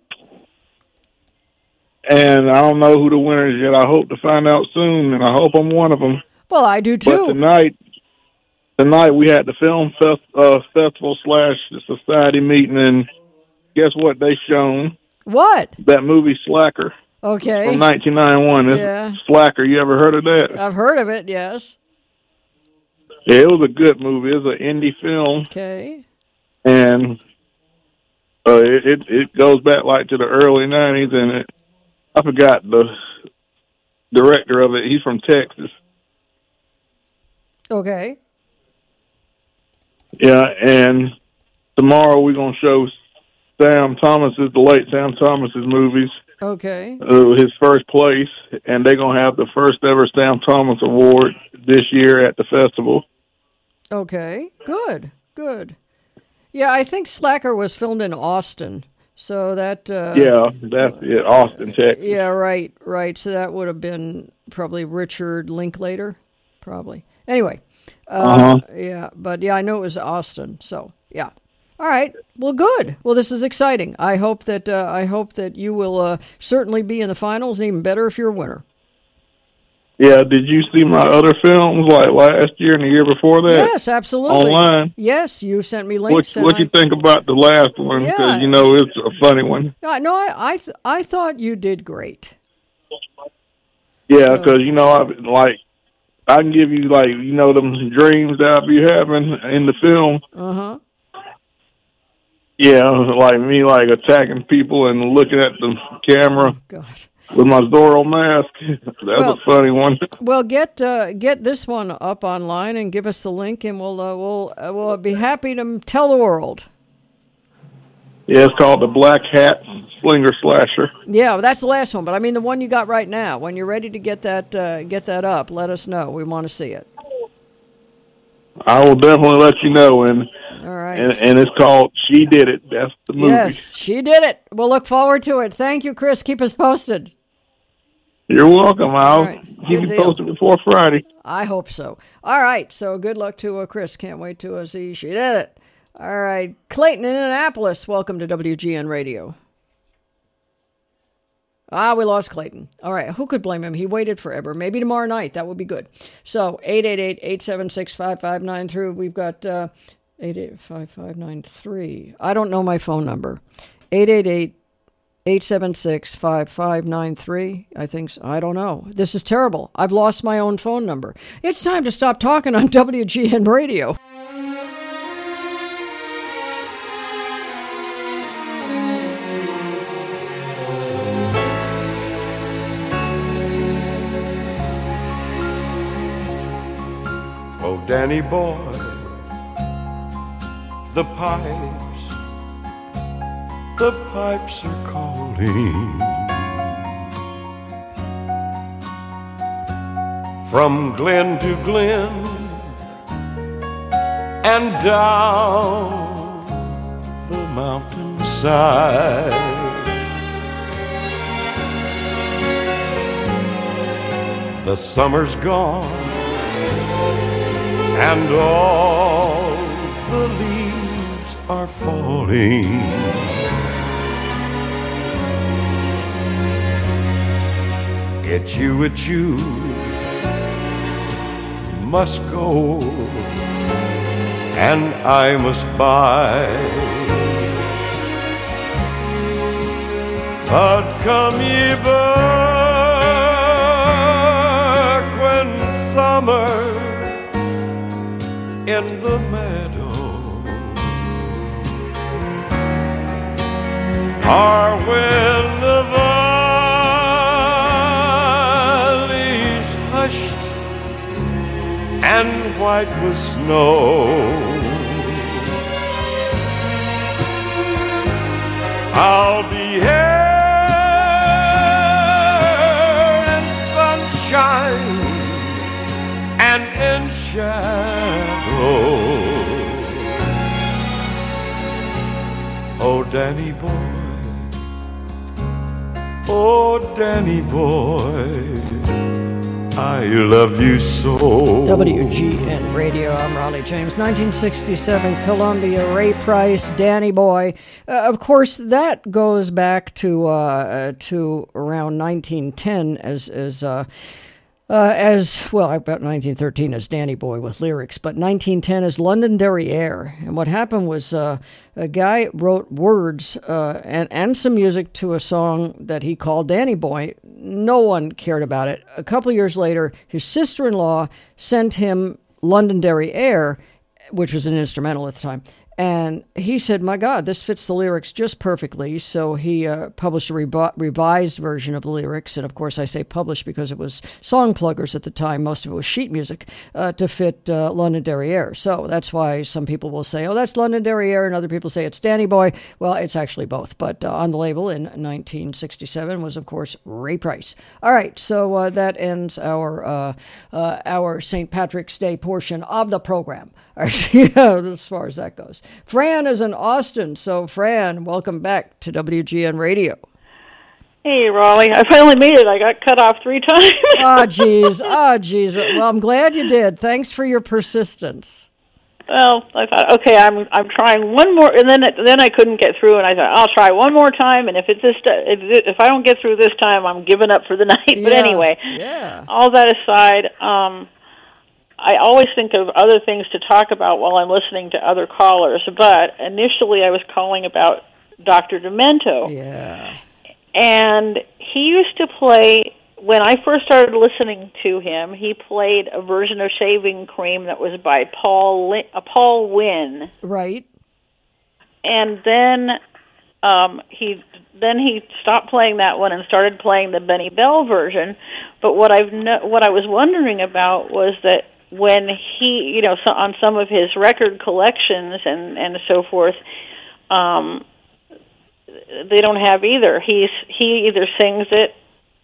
And I don't know who the winner is yet. I hope to find out soon, and I hope I'm one of them. Well, I do But too. tonight, tonight we had the film fest, uh, festival slash the society meeting, and guess what they shown? What? That movie Slacker Okay. from nineteen ninety-one. It's Yeah. Slacker. You ever heard of that? I've heard of it, yes. Yeah, it was a good movie. It was an indie film. Okay. And uh, it, it it goes back like to the early nineties, and it, I forgot the director of it. He's from Texas. Okay. Yeah, and tomorrow we're gonna show Sam Thomas's, the late Sam Thomas's movies, Okay. uh, his first place, and they're gonna have the first ever Sam Thomas Award this year at the festival. Okay. Good. Good. Yeah, I think Slacker was filmed in Austin. So that... Uh, yeah, that's it, Austin, Texas. Yeah, right, right. So that would have been probably Richard Linklater, probably. Anyway. Uh, Uh-huh. Yeah, but yeah, I know it was Austin. So, yeah. All right. Well, good. Well, this is exciting. I hope that uh, I hope that you will uh, certainly be in the finals, and even better if you're a winner. Yeah, did you see my other films like last year and the year before that? Yes, absolutely. Online? Yes, you sent me What links. What you I, think about the last one? Because, Yeah. you know, it's a funny one. No, no, I I, th- I thought you did great. Yeah, because, you know, I, like, I can give you, like, you know, them dreams that I'll be having in the film. Uh-huh. Yeah, like me, like, attacking people and looking at the camera. God. With my Zorro mask. That's Well- a funny one. Well, get uh, get this one up online and give us the link, and we'll uh, we'll uh, we'll be happy to tell the world. Yeah, it's called the Black Hat Slinger Slasher. Yeah, well, that's the last one, but I mean the one you got right now. When you're ready to get that uh, get that up, let us know. We want to see it. I will definitely let you know. And All right. and, and it's called She Did It. That's the movie. Yes, she did it. We'll look forward to it. Thank you, Chris. Keep us posted. You're welcome. I'll right, keep good you deal. posted before Friday. I hope so. All right. So good luck to uh, Chris. Can't wait to uh, see she did it. All right. Clayton in Annapolis. Welcome to W G N Radio. Ah, we lost Clayton. All right. Who could blame him? He waited forever. Maybe tomorrow night. That would be good. So eight eight eight, eight seven six, five five nine three. We've got uh, eight eight five five nine three. I don't know my phone number. eight eight eight, eight seven six, five five nine three. I think so. I don't know. This is terrible. I've lost my own phone number. It's time to stop talking on W G N Radio. Oh, Danny boy, the pipes, the pipes are calling. From glen to glen and down the mountainside. The summer's gone and all the leaves are falling. It's you, it's you must go, and I must buy. But come ye back when summer in the meadow, or when the valley's hushed and white with snow. I'll be here in sunshine and in shadow. Oh, Danny boy, oh, Danny boy, I love you so. W G N Radio, I'm Raleigh James. nineteen sixty-seven, Columbia, Ray Price, Danny Boy. Uh, of course, that goes back to uh, uh, to around nineteen ten as as uh, uh, as well, about nineteen thirteen as Danny Boy with lyrics, but nineteen ten as Londonderry Air. And what happened was uh, a guy wrote words uh, and and some music to a song that he called Danny Boy. No one cared about it. A couple years later, his sister-in-law sent him Londonderry Air, which was an instrumental at the time. And he said, my God, this fits the lyrics just perfectly. So he uh, published a revi- revised version of the lyrics. And of course, I say published because it was song pluggers at the time. Most of it was sheet music uh, to fit uh, Londonderry Air. So that's why some people will say, oh, that's Londonderry Air. And other people say it's Danny Boy. Well, it's actually both. But uh, on the label in nineteen sixty-seven was, of course, Ray Price. All right. So uh, that ends our, uh, uh, our Saint Patrick's Day portion of the program. Yeah, as far as that goes. Fran is in Austin. So, Fran, welcome back to W G N Radio. Hey, Raleigh. I finally made it. I got cut off three times. Oh, geez. Oh, geez. Well, I'm glad you did. Thanks for your persistence. well, I thought, okay, I'm I'm trying one more, and then it, then I couldn't get through, and I thought I'll try one more time, and if it this if, if I don't get through this time, I'm giving up for the night. But Yeah. anyway, Yeah. all that aside, um, I always think of other things to talk about while I'm listening to other callers. But initially, I was calling about Doctor Demento. Yeah. And he used to play, when I first started listening to him, he played a version of Shaving Cream that was by Paul Lin- uh, Paul Wynn. Right. And then um, he then he stopped playing that one and started playing the Benny Bell version. But what I've no- what I was wondering about was that when he, you know, so on some of his record collections and, and so forth, um, they don't have either. He's he either sings it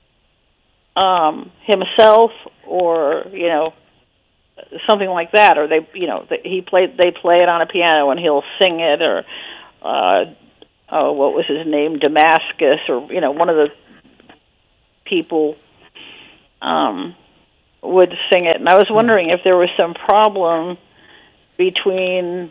um, himself, or you know, something like that, or they, you know, they, he played they play it on a piano and he'll sing it, or uh, oh, what was his name, Damascus, or you know, one of the people um, would sing it. And I was wondering if there was some problem between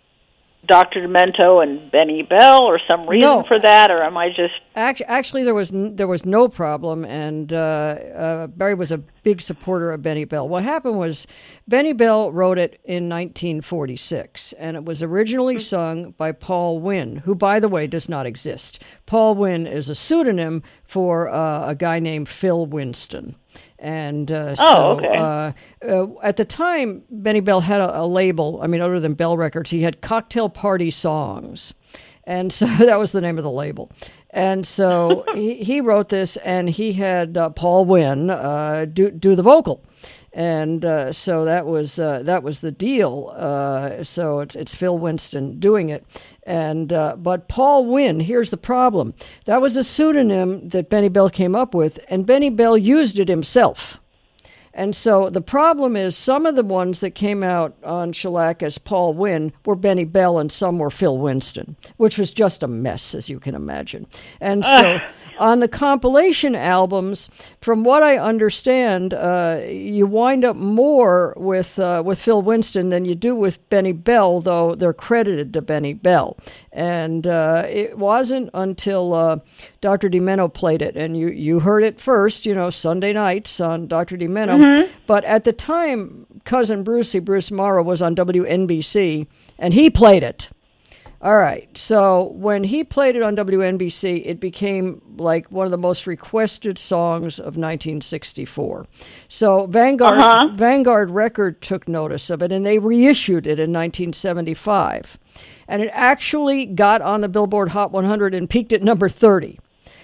Doctor Demento and Benny Bell, or some reason No. for that, or am I just... Actually, actually there was n- there was no problem, and uh, uh, Barry was a big supporter of Benny Bell. What happened was Benny Bell wrote it in nineteen forty-six, and it was originally sung by Paul Wynn, who, by the way, does not exist. Paul Wynn is a pseudonym for uh, a guy named Phil Winston. And uh, Oh, so okay. uh, uh, at the time, Benny Bell had a, a label. I mean, other than Bell Records, he had Cocktail Party Songs. And so that was the name of the label. And so he, he wrote this, and he had uh, Paul Wynn uh, do, do the vocal. And uh, so that was uh, that was the deal. Uh, so it's it's Phil Winston doing it, and uh, but Paul Wynn. Here's the problem: that was a pseudonym that Benny Bell came up with, and Benny Bell used it himself. And so the problem is, some of the ones that came out on shellac as Paul Wynn were Benny Bell, and some were Phil Winston, which was just a mess, as you can imagine. And so on the compilation albums, from what I understand, uh, you wind up more with uh, with Phil Winston than you do with Benny Bell, though they're credited to Benny Bell. And uh, it wasn't until uh, Doctor Demento played it, and you, you heard it first, you know, Sunday nights on Doctor Demento. Mhm. But at the time, Cousin Brucey, Bruce Morrow, was on W N B C, and he played it. All right, so when he played it on W N B C, it became like one of the most requested songs of nineteen sixty-four. So Vanguard Uh-huh. Vanguard Record took notice of it, and they reissued it in nineteen seventy-five. And it actually got on the Billboard Hot one hundred and peaked at number thirty.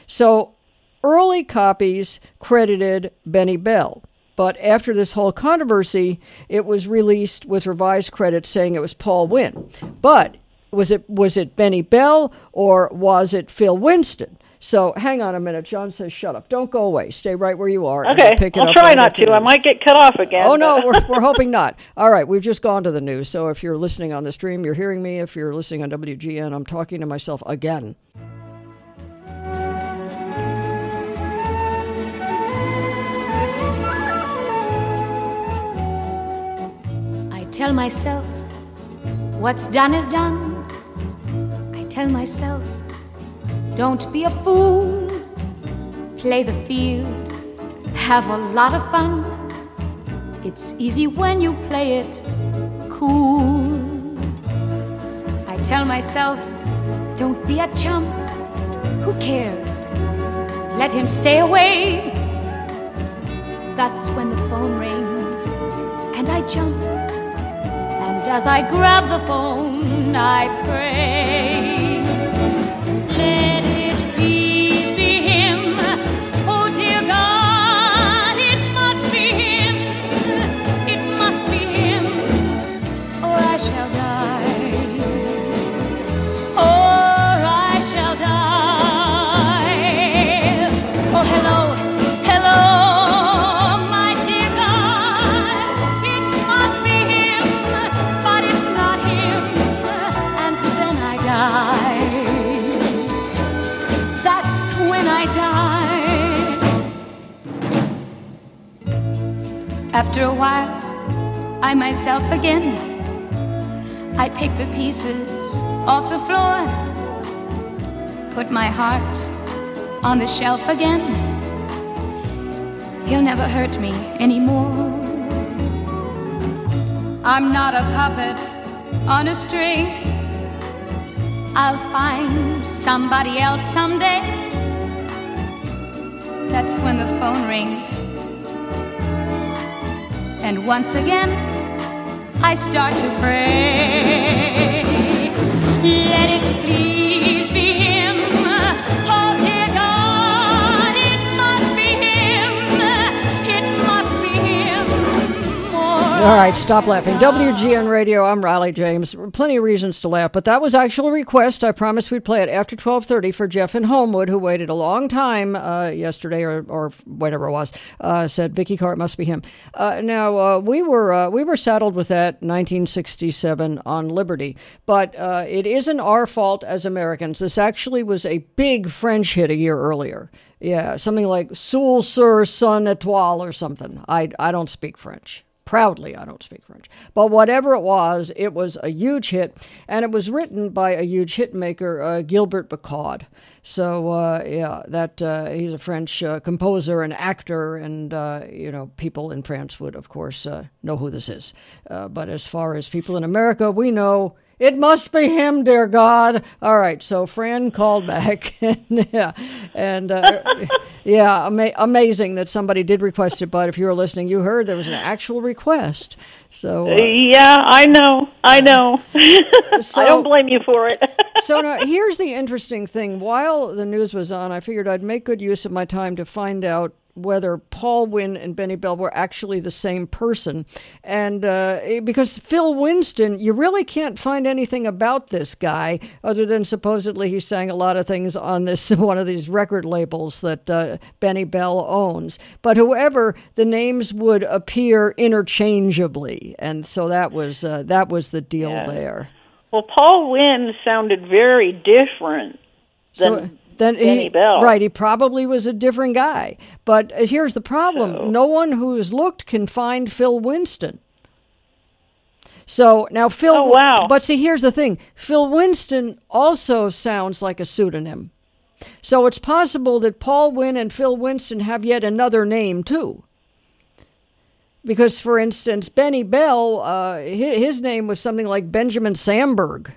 So early copies credited Benny Bell. But after this whole controversy, it was released with revised credits saying it was Paul Wynn. But was it was it Benny Bell, or was it Phil Winston? So hang on a minute. John says, shut up. Don't go away. Stay right where you are. and Okay, I'll pick it I'll up try right not after to. the I news. might get cut off again. Oh, no, but- we're, we're hoping not. All right, we've just gone to the news. So if you're listening on the stream, you're hearing me. If you're listening on W G N, I'm talking to myself again. I tell myself, what's done is done. I tell myself, don't be a fool. Play the field, have a lot of fun. It's easy when you play it cool. I tell myself, don't be a chump. Who cares? Let him stay away. That's when the phone rings and I jump. And as I grab the phone, I pray. Let it please be him. Oh dear God, it must be him. It must be him, or I shall die. Or I shall die. Oh hello, hello, my dear God. It must be him, but it's not him. And then I die. That's when I die. After a while, I myself again. I pick the pieces off the floor, put my heart on the shelf again. He'll never hurt me anymore. I'm not a puppet on a string. I'll find somebody else someday. That's when the phone rings, and once again I start to pray. Let it please be him. Oh dear God, it must be him. It must be him. All right, stop laughing. W G N Radio, I'm Riley James. Plenty of reasons to laugh, but that was actual request. I promised we'd play it after twelve thirty for Jeff in Homewood, who waited a long time uh, yesterday or, or whatever it was. Uh, said Vicky Carr, it must be him. Uh, now uh, we were uh, we were saddled with that nineteen sixty-seven on Liberty, but uh, it isn't our fault as Americans. This actually was a big French hit a year earlier. Yeah, something like Soul sur son étoile or something. I I don't speak French. Proudly, I don't speak French. But whatever it was, it was a huge hit, and it was written by a huge hit maker, uh, Gilbert Bécaud. So, uh, yeah, that uh, he's a French uh, composer and actor, and, uh, you know, people in France would, of course, uh, know who this is. Uh, but as far as people in America, we know it must be him, dear God. All right, so Fran called back, and yeah, and uh, yeah, ama- amazing that somebody did request it. But if you were listening, you heard there was an actual request. So uh, yeah, I know, I know. So, I don't blame you for it. So now here's the interesting thing. While the news was on, I figured I'd make good use of my time to find out whether Paul Wynn and Benny Bell were actually the same person. And uh, because Phil Winston, you really can't find anything about this guy other than supposedly he sang a lot of things on this one of these record labels that uh, Benny Bell owns. But whoever, the names would appear interchangeably. And so that was uh, that was the deal Yeah. there. Well, Paul Wynn sounded very different than So, Then Benny he, Bell. Right, he probably was a different guy. But uh, here's the problem. So. No one who's looked can find Phil Winston. So now Phil... Oh, wow. But see, here's the thing. Phil Winston also sounds like a pseudonym. So it's possible that Paul Wynn and Phil Winston have yet another name, too. Because, for instance, Benny Bell, uh, his, his name was something like Benjamin Samberg.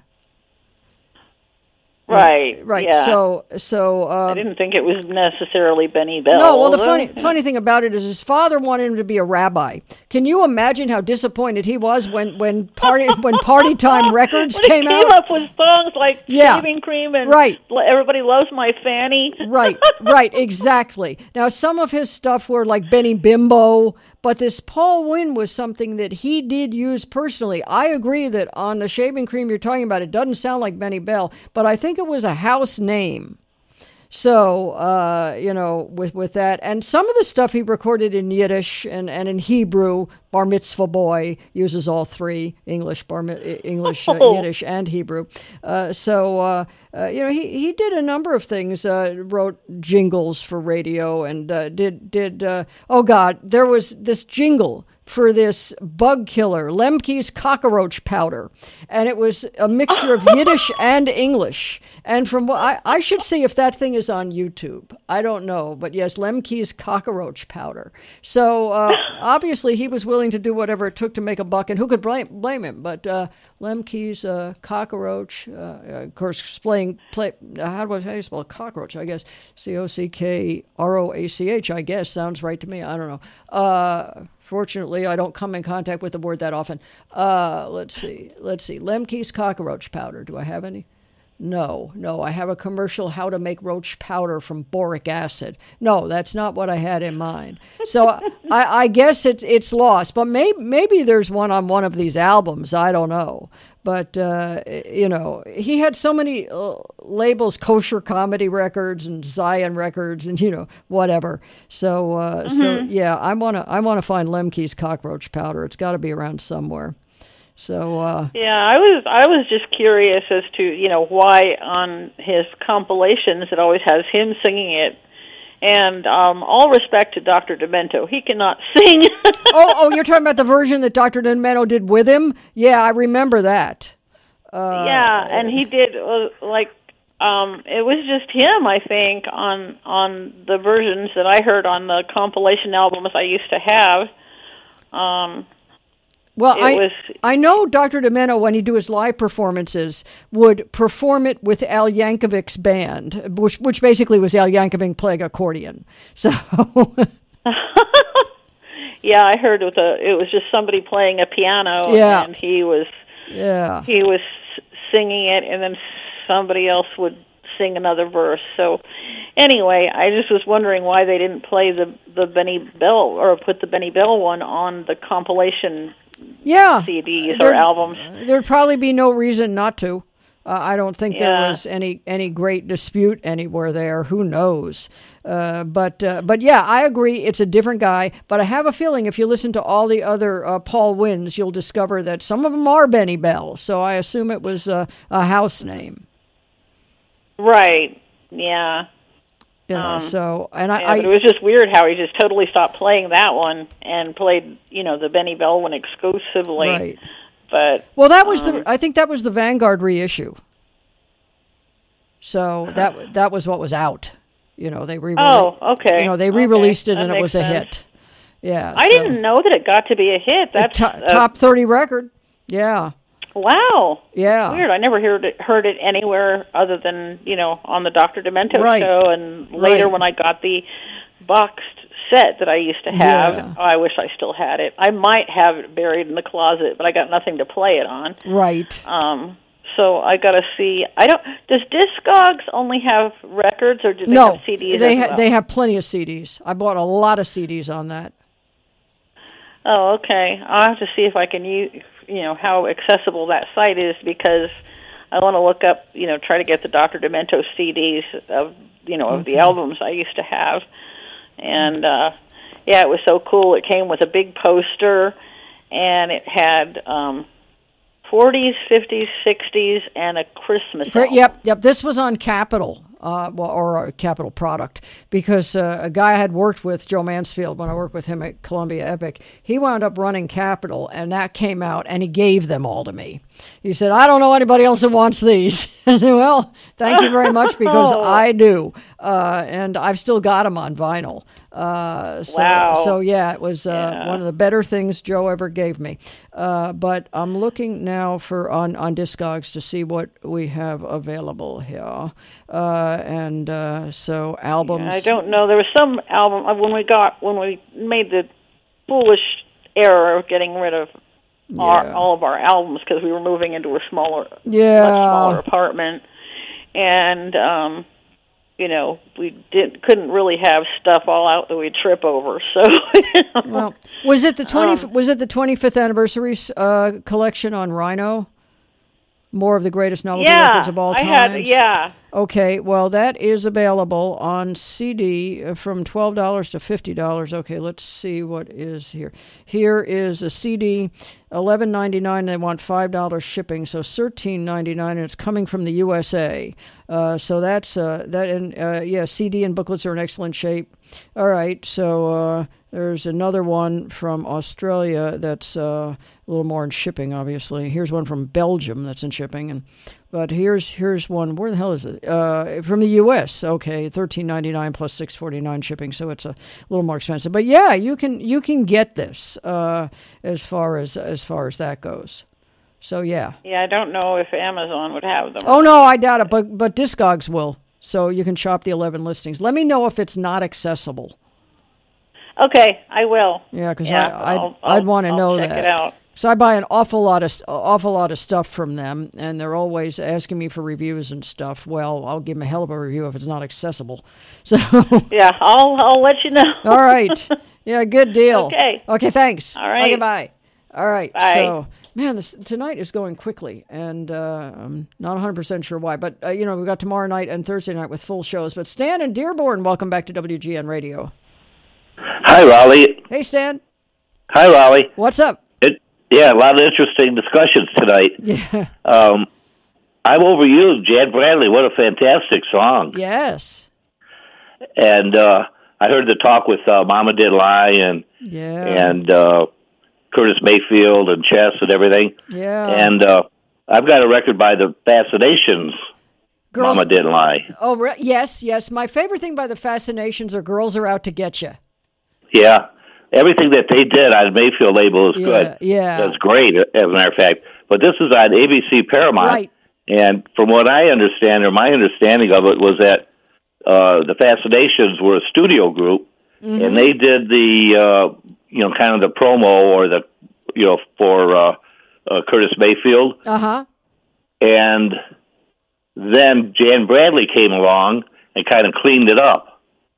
Right. Right. Yeah. So, so um, I didn't think it was necessarily Benny Bell. no. Well, the although, funny you know. funny thing about it is his father wanted him to be a rabbi. Can you imagine how disappointed he was when when party when Party Time Records When came he out? came up with songs like Yeah. Shaving Cream and Right. Everybody Loves My Fanny. Right. Right. Exactly. Now, some of his stuff were like Benny Bimbo. But this Paul Wynn was something that he did use personally. I agree that on the Shaving Cream you're talking about, it doesn't sound like Benny Bell, but I think it was a house name. So, uh, you know, with, with that. And some of the stuff he recorded in Yiddish and, and in Hebrew. Bar Mitzvah Boy uses all three, English, bar, English, uh, Oh. Yiddish, and Hebrew. Uh, so, uh, uh, you know, he, he did a number of things, uh, wrote jingles for radio and uh, did, did uh, oh, God, there was this jingle for this bug killer, Lemke's cockroach powder. And it was a mixture of Yiddish and English. And from what I, I should see if that thing is on YouTube. I don't know. But yes, Lemke's cockroach powder. So uh, obviously he was willing to do whatever it took to make a buck. And who could blame blame him? But uh, Lemke's uh, cockroach, uh, of course, playing, play, how do I how do you spell cockroach? I guess C O C K R O A C H, I guess. Sounds right to me. I don't know. Uh, Fortunately, I don't come in contact with the word that often. Uh, let's see. Let's see. Lemke's cockroach powder. Do I have any? No, no. I have a commercial how to make roach powder from boric acid. No, that's not what I had in mind. So I, I guess it, it's lost. But maybe, maybe there's one on one of these albums. I don't know. But, uh, you know, he had so many uh, labels, Kosher Comedy Records and Zion Records and, you know, whatever. So, uh, Mm-hmm. so yeah, I want to I want to find Lemke's cockroach powder. It's got to be around somewhere. So, uh, Yeah, I was I was just curious as to, you know, why on his compilations it always has him singing it. And um, all respect to Doctor Demento, he cannot sing. oh, oh, you're talking about the version that Doctor Demento did with him? Yeah, I remember that. Uh, yeah, and he did uh, like um, it was just him, I think, on on the versions that I heard on the compilation albums I used to have. Um, well, it I was, I know Doctor Demento, when he do his live performances, would perform it with Al Yankovic's band, which which basically was Al Yankovic playing accordion. So. Yeah, I heard with a it was just somebody playing a piano, yeah. and he was yeah he was singing it, and then somebody else would sing another verse. So anyway, I just was wondering why they didn't play the the Benny Bell or put the Benny Bell one on the compilation yeah. C Ds there, or albums. There'd probably be no reason not to. Uh, I don't think yeah. there was any, any great dispute anywhere there. Who knows? Uh, but uh, but yeah, I agree. It's a different guy. But I have a feeling if you listen to all the other uh, Paul Wynns, you'll discover that some of them are Benny Bell. So I assume it was uh, a house name. Right. Yeah. Yeah. Um, so and I, yeah, I but it was just weird how he just totally stopped playing that one and played, you know, the Benny Bell one exclusively. Right. But well, that was um, the. I think that was the Vanguard reissue. So that that was what was out. You know, they re. Oh, okay. You know, they re-released okay. it and that it was a sense. hit. Yeah. I so. didn't know that it got to be a hit. That's a to- top thirty record. Yeah. Wow. Yeah. Weird. I never heard it heard it anywhere other than, you know, on the Doctor Demento right. show, and later right. when I got the boxed set that I used to have. Yeah. Oh, I wish I still had it. I might have it buried in the closet, but I got nothing to play it on. Right. Um. So I got to see. I don't. Does Discogs only have records, or do they no, have C Ds? they as ha- well? they have plenty of C Ds. I bought a lot of C Ds on that. Oh, okay. I'll have to see if I can use, you know, how accessible that site is, because I want to look up, you know, try to get the Doctor Demento C Ds of, you know, of okay. the albums I used to have. And, uh, yeah, it was so cool. It came with a big poster, and it had um, forties, fifties, sixties, and a Christmas album. Yep, yep. This was on Capitol, uh, well, or a Capitol product, because uh, a guy I had worked with, Joe Mansfield, when I worked with him at Columbia Epic, he wound up running Capitol, and that came out, and he gave them all to me. He said, I don't know anybody else that wants these. I said, well, thank you very much, because I do. Uh, and I've still got them on vinyl. Uh, so, wow. So, yeah, it was uh, yeah. one of the better things Joe ever gave me. Uh, but I'm looking now for on, on Discogs to see what we have available here. Uh, and uh, so albums. Yeah, I don't know. There was some album uh, when we got when we made the foolish error of getting rid of yeah. our, all of our albums, because we were moving into a smaller, yeah. much smaller apartment, and um, you know, we did couldn't really have stuff all out that we'd trip over. So, you know. Well, was it the twenty? Um, was it the twenty-fifth anniversary uh, collection on Rhino? More of the greatest novelty yeah, records of all I time. had, yeah. Okay, well, that is available on C D from twelve dollars to fifty dollars. Okay, let's see what is here. Here is a C D, eleven ninety-nine. They want five dollars shipping, so thirteen ninety-nine, and it's coming from the U S A. Uh, so that's uh, that. And uh, yeah, C D and booklets are in excellent shape. All right, so uh, there's another one from Australia that's uh, a little more in shipping, obviously. Here's one from Belgium that's in shipping, and but here's here's one. Where the hell is it? Uh, from the U S. Okay, thirteen ninety-nine plus six forty-nine shipping, so it's a little more expensive. But yeah, you can you can get this uh, as far as as far as that goes. So yeah. Yeah, I don't know if Amazon would have them. Oh no, I doubt it. But but Discogs will. So you can shop the eleven listings. Let me know if it's not accessible. Okay, I will. Yeah, because yeah, I, I'd, I'll, I'd want to I'll know check that. It out. So I buy an awful lot of awful lot of stuff from them, and they're always asking me for reviews and stuff. Well, I'll give them a hell of a review if it's not accessible. So yeah, I'll I'll let you know. All right. Yeah, good deal. Okay. Okay, thanks. All right. Okay, bye. All right. Bye. So, man, this tonight is going quickly, and uh, I'm not one hundred percent sure why. But, uh, you know, we've got tomorrow night and Thursday night with full shows. But Stan and Dearborn, welcome back to W G N Radio. Hi, Raleigh. Hey, Stan. Hi, Raleigh. What's up? It, yeah, a lot of interesting discussions tonight. Yeah. Um, I'm Over You, Jan Bradley. What a fantastic song. Yes. And uh, I heard the talk with uh, Mama Did Lie and, yeah. and uh, Curtis Mayfield and Chess and everything. Yeah. And uh, I've got a record by the Fascinations. Girls, Mama Didn't Lie. Oh, re- yes, yes. My favorite thing by the Fascinations are Girls Are Out to Get You. Yeah. Everything that they did on Mayfield label is Yeah, good. yeah. That's great, as a matter of fact. But this is on A B C Paramount. Right. And from what I understand, or my understanding of it, was that uh, the Fascinations were a studio group, Mhm. and they did the, uh, you know, kind of the promo or the, you know, for uh, uh, Curtis Mayfield. Uh-huh. And then Jan Bradley came along and kind of cleaned it up.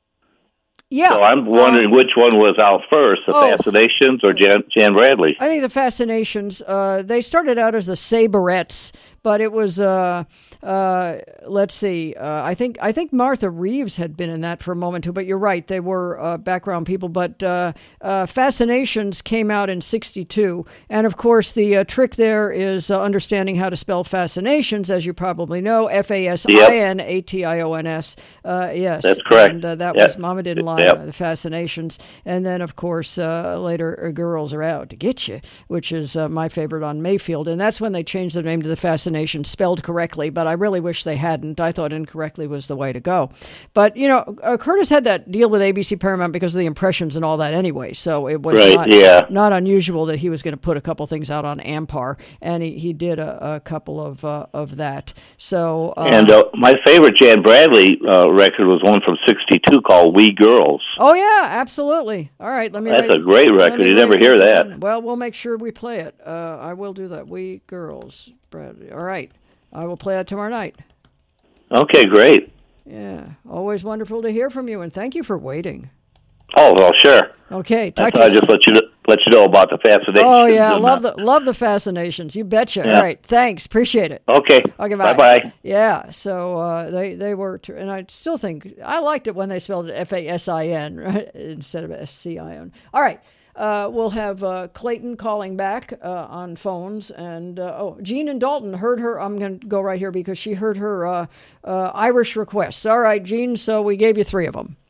Yeah. So I'm wondering um, which one was out first, the oh. Fascinations or Jan, Jan Bradley? I think the Fascinations, uh, they started out as the Saberettes, but it was, uh, uh, let's see, uh, I think I think Martha Reeves had been in that for a moment too, but you're right, they were uh, background people. But uh, uh, Fascinations came out in sixty-two, and of course the uh, trick there is uh, understanding how to spell Fascinations, as you probably know, F A S I N A T I O N S. Uh, yes. That's correct. And uh, that Yep. was Mama Didn't Lie, Yep. uh, the Fascinations. And then, of course, uh, later, uh, Girls Are Out to Get You, which is uh, my favorite on Mayfield. And that's when they changed the name to the Fascinations, spelled correctly, but I really wish they hadn't. I thought incorrectly was the way to go. But, you know, uh, Curtis had that deal with A B C Paramount because of the impressions and all that anyway, so it was Right, not, yeah. not unusual that he was going to put a couple things out on Ampar, and he, he did a, a couple of uh, of that. So uh, And uh, my favorite Jan Bradley uh, record was one from sixty-two called We Girls. Oh, yeah, absolutely. All right, let me That's write- a great let record. me You never write hear this that. down. Well, we'll make sure we play it. Uh, I will do that. We Girls, Bradley. All right. I will play it tomorrow night. Okay, great. Yeah, always wonderful to hear from you, and thank you for waiting. Oh, well, sure. Okay, I talk thought to I'd you. just let you let you know about the Fascinations. Oh, yeah, and, love uh, the love the Fascinations. You betcha. Yeah. All right, thanks. Appreciate it. Okay. Okay, bye. Bye-bye. Yeah, so uh, they, they were, tr- and I still think, I liked it when they spelled it F A S I N right, instead of S C I N. All right. Uh, we'll have uh, Clayton calling back uh, on phones. And, uh, oh, Jean and Dalton heard her. I'm going to go right here because she heard her uh, uh, Irish requests. All right, Jean, so we gave you three of them.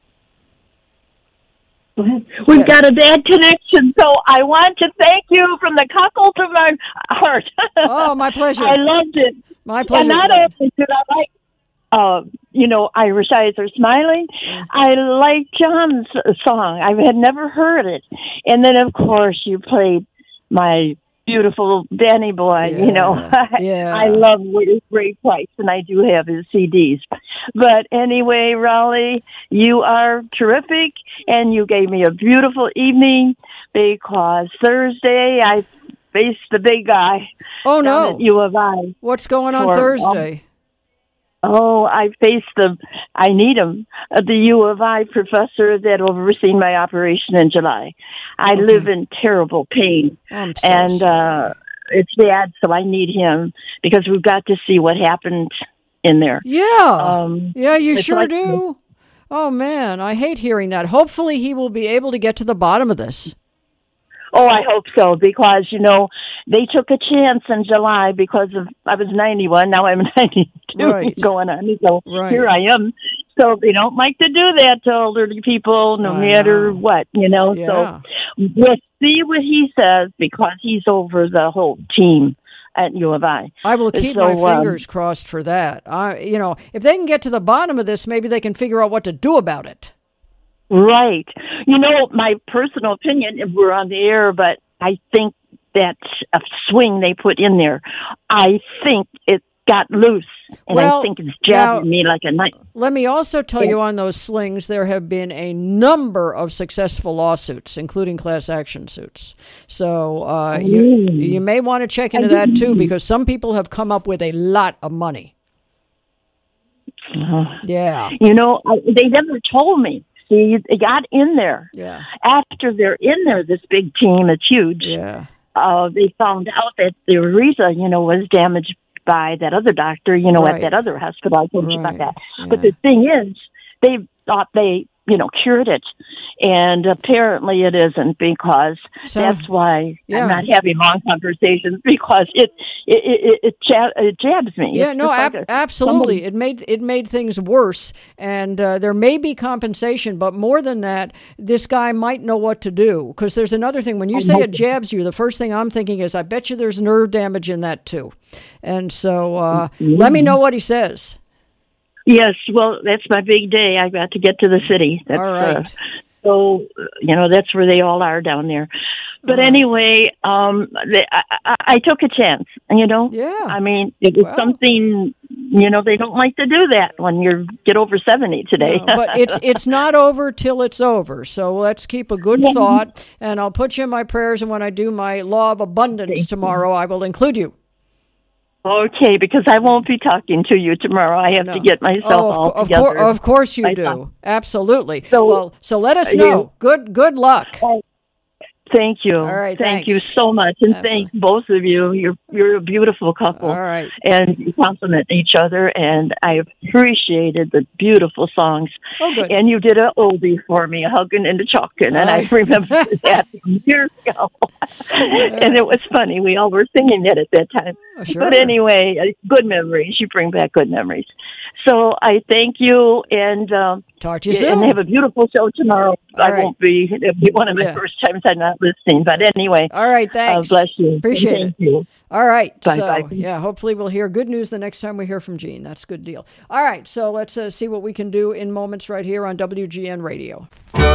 We've got a bad connection, so I want to thank you from the cockles of my heart. Oh, my pleasure. I loved it. My pleasure. And not only did I like, uh, you know, Irish Eyes Are Smiling, I like John's song. I had never heard it. And then, of course, you played my beautiful Danny Boy, you know. Yeah. I love Ray Price, and I do have his C Ds. But anyway, Raleigh, you are terrific, and you gave me a beautiful evening because Thursday I faced the big guy. Oh, down no. at U of I. What's going on for, Thursday? Um, Oh, I faced the, I need him, uh, the U of I professor that overseen my operation in July. I Okay. live in terrible pain, I'm so and uh, it's bad, so I need him because we've got to see what happened in there. Yeah. Um, yeah, you it's sure like- do. Oh, man, I hate hearing that. Hopefully he will be able to get to the bottom of this. Oh, I hope so, because, you know, they took a chance in July because of, I was ninety-one, now I'm ninety-two Right. going on, so Right. here I am. So they don't like to do that to elderly people, no I matter know. what, you know. Yeah. So we'll see what he says because he's over the whole team at U of I. I will keep So, my um, fingers crossed for that. I, you know, if they can get to the bottom of this, maybe they can figure out what to do about it. Right. You know, my personal opinion, if we're on the air, but I think that a swing they put in there, I think it got loose, and Well, I think it's jabbing now- me like a knife. Let me also tell Yeah. you on those slings, there have been a number of successful lawsuits, including class action suits. So uh, you, Mm. you may want to check into that too, because some people have come up with a lot of money. Uh, Yeah. You know, I- they never told me. See, they got in there. Yeah. After they're in there, this big team, it's huge. Yeah. Uh, they found out that the urethra, you know, was damaged by that other doctor, you know, Right. at that other hospital. I told you about Right. that. Yeah. But the thing is, they thought they you know, cured it. And apparently it isn't, because So- that's why Yeah. I'm not having long conversations, because it it it, it, jab, it jabs me. Yeah, It's no, just ab- like a- absolutely. somebody- It made it made things worse, and uh, there may be compensation, but more than that, this guy might know what to do. Because there's another thing. When you say it jabs you, the first thing I'm thinking is, I bet you there's nerve damage in that too. And so, uh, let me know what he says. Yes, well, that's my big day. I got to get to the city. That's, All right. Uh, so, uh, you know, that's where they all are down there. But Uh-huh. anyway, um, they, I, I, I took a chance, you know? Yeah. I mean, it was something, you know, they don't like to do that when you get over seventy today. No, but it's it's not over till it's over. So let's keep a good Yeah. thought, and I'll put you in my prayers. And when I do my law of abundance tomorrow, I will include you. Okay, because I won't be talking to you tomorrow. I have to get myself Oh, of, all co- of, together. cour- of course you I do. thought- Absolutely. So, well, so let us uh, know. you- Good good luck. Thank you. All right, Thank thanks. you so much, and thank both of you. You're you're a beautiful couple. All right. And you compliment each other, and I appreciated the beautiful songs. Oh, good. And you did a oldie for me, a hugging and a chalking, and I Right. remember that from years ago. And it was funny. We all were singing it at that time. Oh, sure. But anyway, uh, good memories. You bring back good memories. So I thank you, and um, talk to you and soon. have a beautiful show tomorrow. All I right. won't be. It'll be one of my Yeah. first times I'm not listening. But anyway, All right, thanks. Uh, bless you. Appreciate Thank it. you. All right. Bye, so, bye. yeah, hopefully we'll hear good news the next time we hear from Gene. That's a good deal. All right, so let's uh, see what we can do in moments right here on W G N Radio.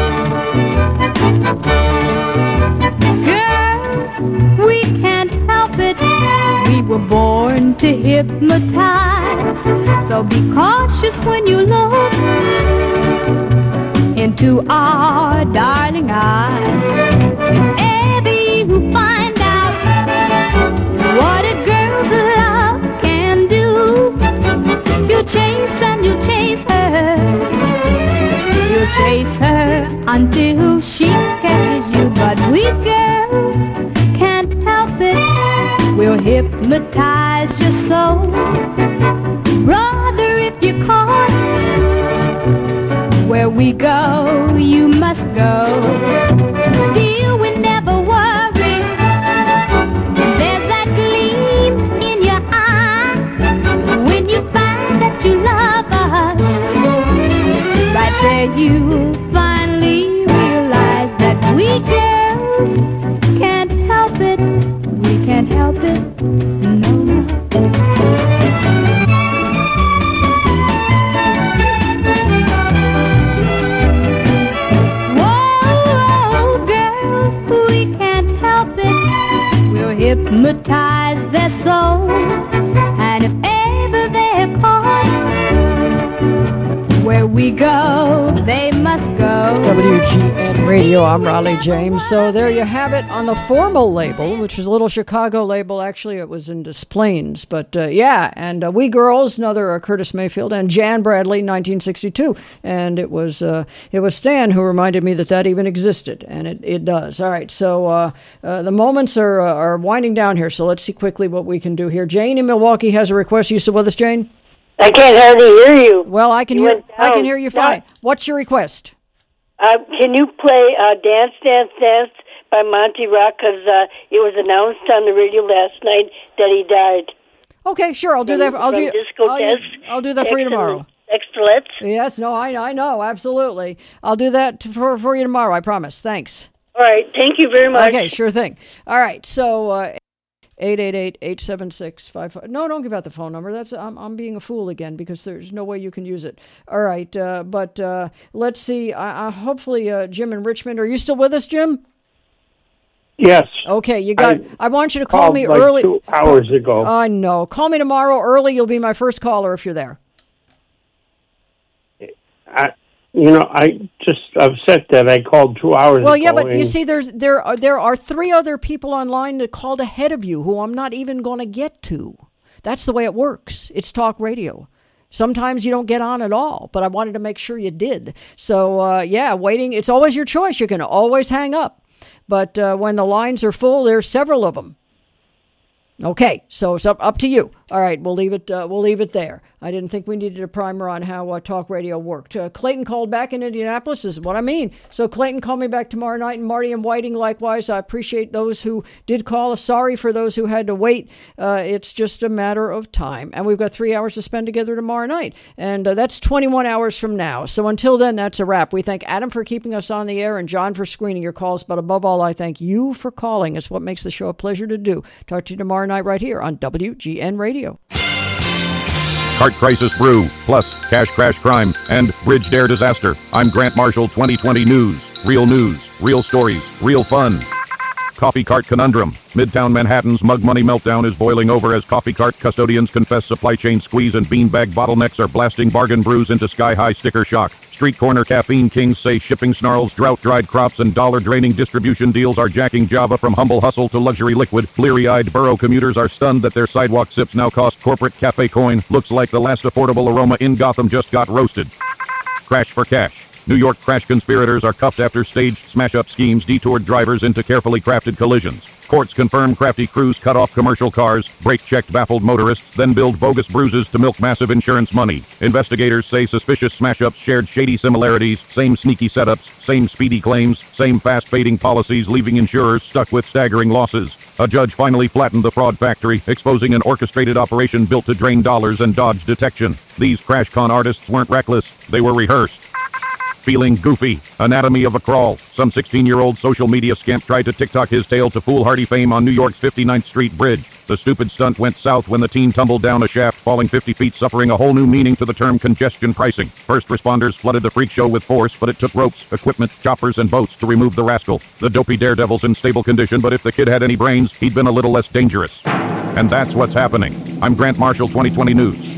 Girls, we can't help it. We were born to hypnotize. So be cautious when you look into our darling eyes. If ever you find out what a girl's love can do, you chase and you chase her. You'll chase her until she catches you. But we girls can't help it. We'll hypnotize your soul. Brother, if you're caught, where we go, you must go. Still, we never worry. There's that gleam in your eye when you find that you love us. Right there, you'll finally realize that we girls can't help it. We can't help it. No, no. Whoa, girls, we can't help it. We'll hypnotize their soul. And if ever they're caught, where we go, they must go. W G N Radio, I'm Raleigh James. So there you have it on the formal label, which is a little Chicago label. Actually, it was in Des Plaines. But uh, yeah, and uh, We Girls, another uh, Curtis Mayfield, and Jan Bradley, nineteen sixty-two. And it was uh, it was Stan who reminded me that that even existed, and it, it does. All right, so uh, uh, the moments are, uh, are winding down here, so let's see quickly what we can do here. Jane in Milwaukee has a request. You still with us, Jane? I can't hardly hear you. Well, I can You hear went I can down. hear you No. fine. What's your request? Uh, can you play uh, Dance, Dance, Dance by Monty Rock? Because uh, it was announced on the radio last night that he died. Okay, sure. I'll do From- that. I'll from do. Disco I'll, Test, I'll do that for you Extra- tomorrow. Extra Let's. Yes, no, I I know, absolutely. I'll do that for for you tomorrow. I promise. Thanks. All right. Thank you very much. Okay, sure thing. All right, so uh, eight eight eight, eight seven six, five five. No, don't give out the phone number. That's I'm I'm being a fool again because there's no way you can use it. All right, uh, but uh, let's see. I, I, hopefully, uh, Jim in Richmond. Are you still with us, Jim? Yes. Okay, you got. I, I want you to call Called me like early. two hours ago. I know. Call me tomorrow early. You'll be my first caller if you're there. I, you know, I just upset that I called two hours Well, ago. yeah, but you and- see, there's there are there are three other people online that called ahead of you who I'm not even going to get to. That's the way it works. It's talk radio. Sometimes you don't get on at all, but I wanted to make sure you did. So, uh, yeah, waiting. It's always your choice. You can always hang up. But uh, when the lines are full, there's several of them. Okay, so it's up up to you. All right, we'll leave it. Uh, we'll leave it there. I didn't think we needed a primer on how uh, talk radio worked. Uh, Clayton called back in Indianapolis. This is what I mean. So Clayton, call me back tomorrow night, and Marty and Whiting likewise. I appreciate those who did call. Sorry for those who had to wait. Uh, it's just a matter of time, and we've got three hours to spend together tomorrow night, and uh, that's twenty-one hours from now. So until then, that's a wrap. We thank Adam for keeping us on the air and John for screening your calls, but above all, I thank you for calling. It's what makes the show a pleasure to do. Talk to you tomorrow night right here on W G N Radio. Cart Crisis Brew, plus Cash Crash Crime, and Bridge Dare Disaster. I'm Grant Marshall, twenty twenty News. Real news, real stories, real fun. Coffee Cart Conundrum. Midtown Manhattan's mug money meltdown is boiling over as coffee cart custodians confess supply chain squeeze and beanbag bottlenecks are blasting bargain brews into sky-high sticker shock. Street corner caffeine kings say shipping snarls, drought-dried crops, and dollar-draining distribution deals are jacking Java from humble hustle to luxury liquid. Bleary-eyed borough commuters are stunned that their sidewalk sips now cost corporate cafe coin. Looks like the last affordable aroma in Gotham just got roasted. Crash for cash. New York crash conspirators are cuffed after staged smash-up schemes detoured drivers into carefully crafted collisions. Courts confirm crafty crews cut off commercial cars, brake-checked baffled motorists, then billed bogus bruises to milk massive insurance money. Investigators say suspicious smash-ups shared shady similarities, same sneaky setups, same speedy claims, same fast-fading policies, leaving insurers stuck with staggering losses. A judge finally flattened the fraud factory, exposing an orchestrated operation built to drain dollars and dodge detection. These crash con artists weren't reckless, they were rehearsed. Feeling goofy. Anatomy of a crawl. Some sixteen-year-old social media scamp tried to TikTok his tale to foolhardy fame on New York's fifty-ninth Street Bridge. The stupid stunt went south when the teen tumbled down a shaft, falling fifty feet, suffering a whole new meaning to the term congestion pricing. First responders flooded the freak show with force, but it took ropes, equipment, choppers, and boats to remove the rascal. The dopey daredevil's in stable condition, but if the kid had any brains, he'd been a little less dangerous. And that's what's happening. I'm Grant Marshall, twenty twenty News.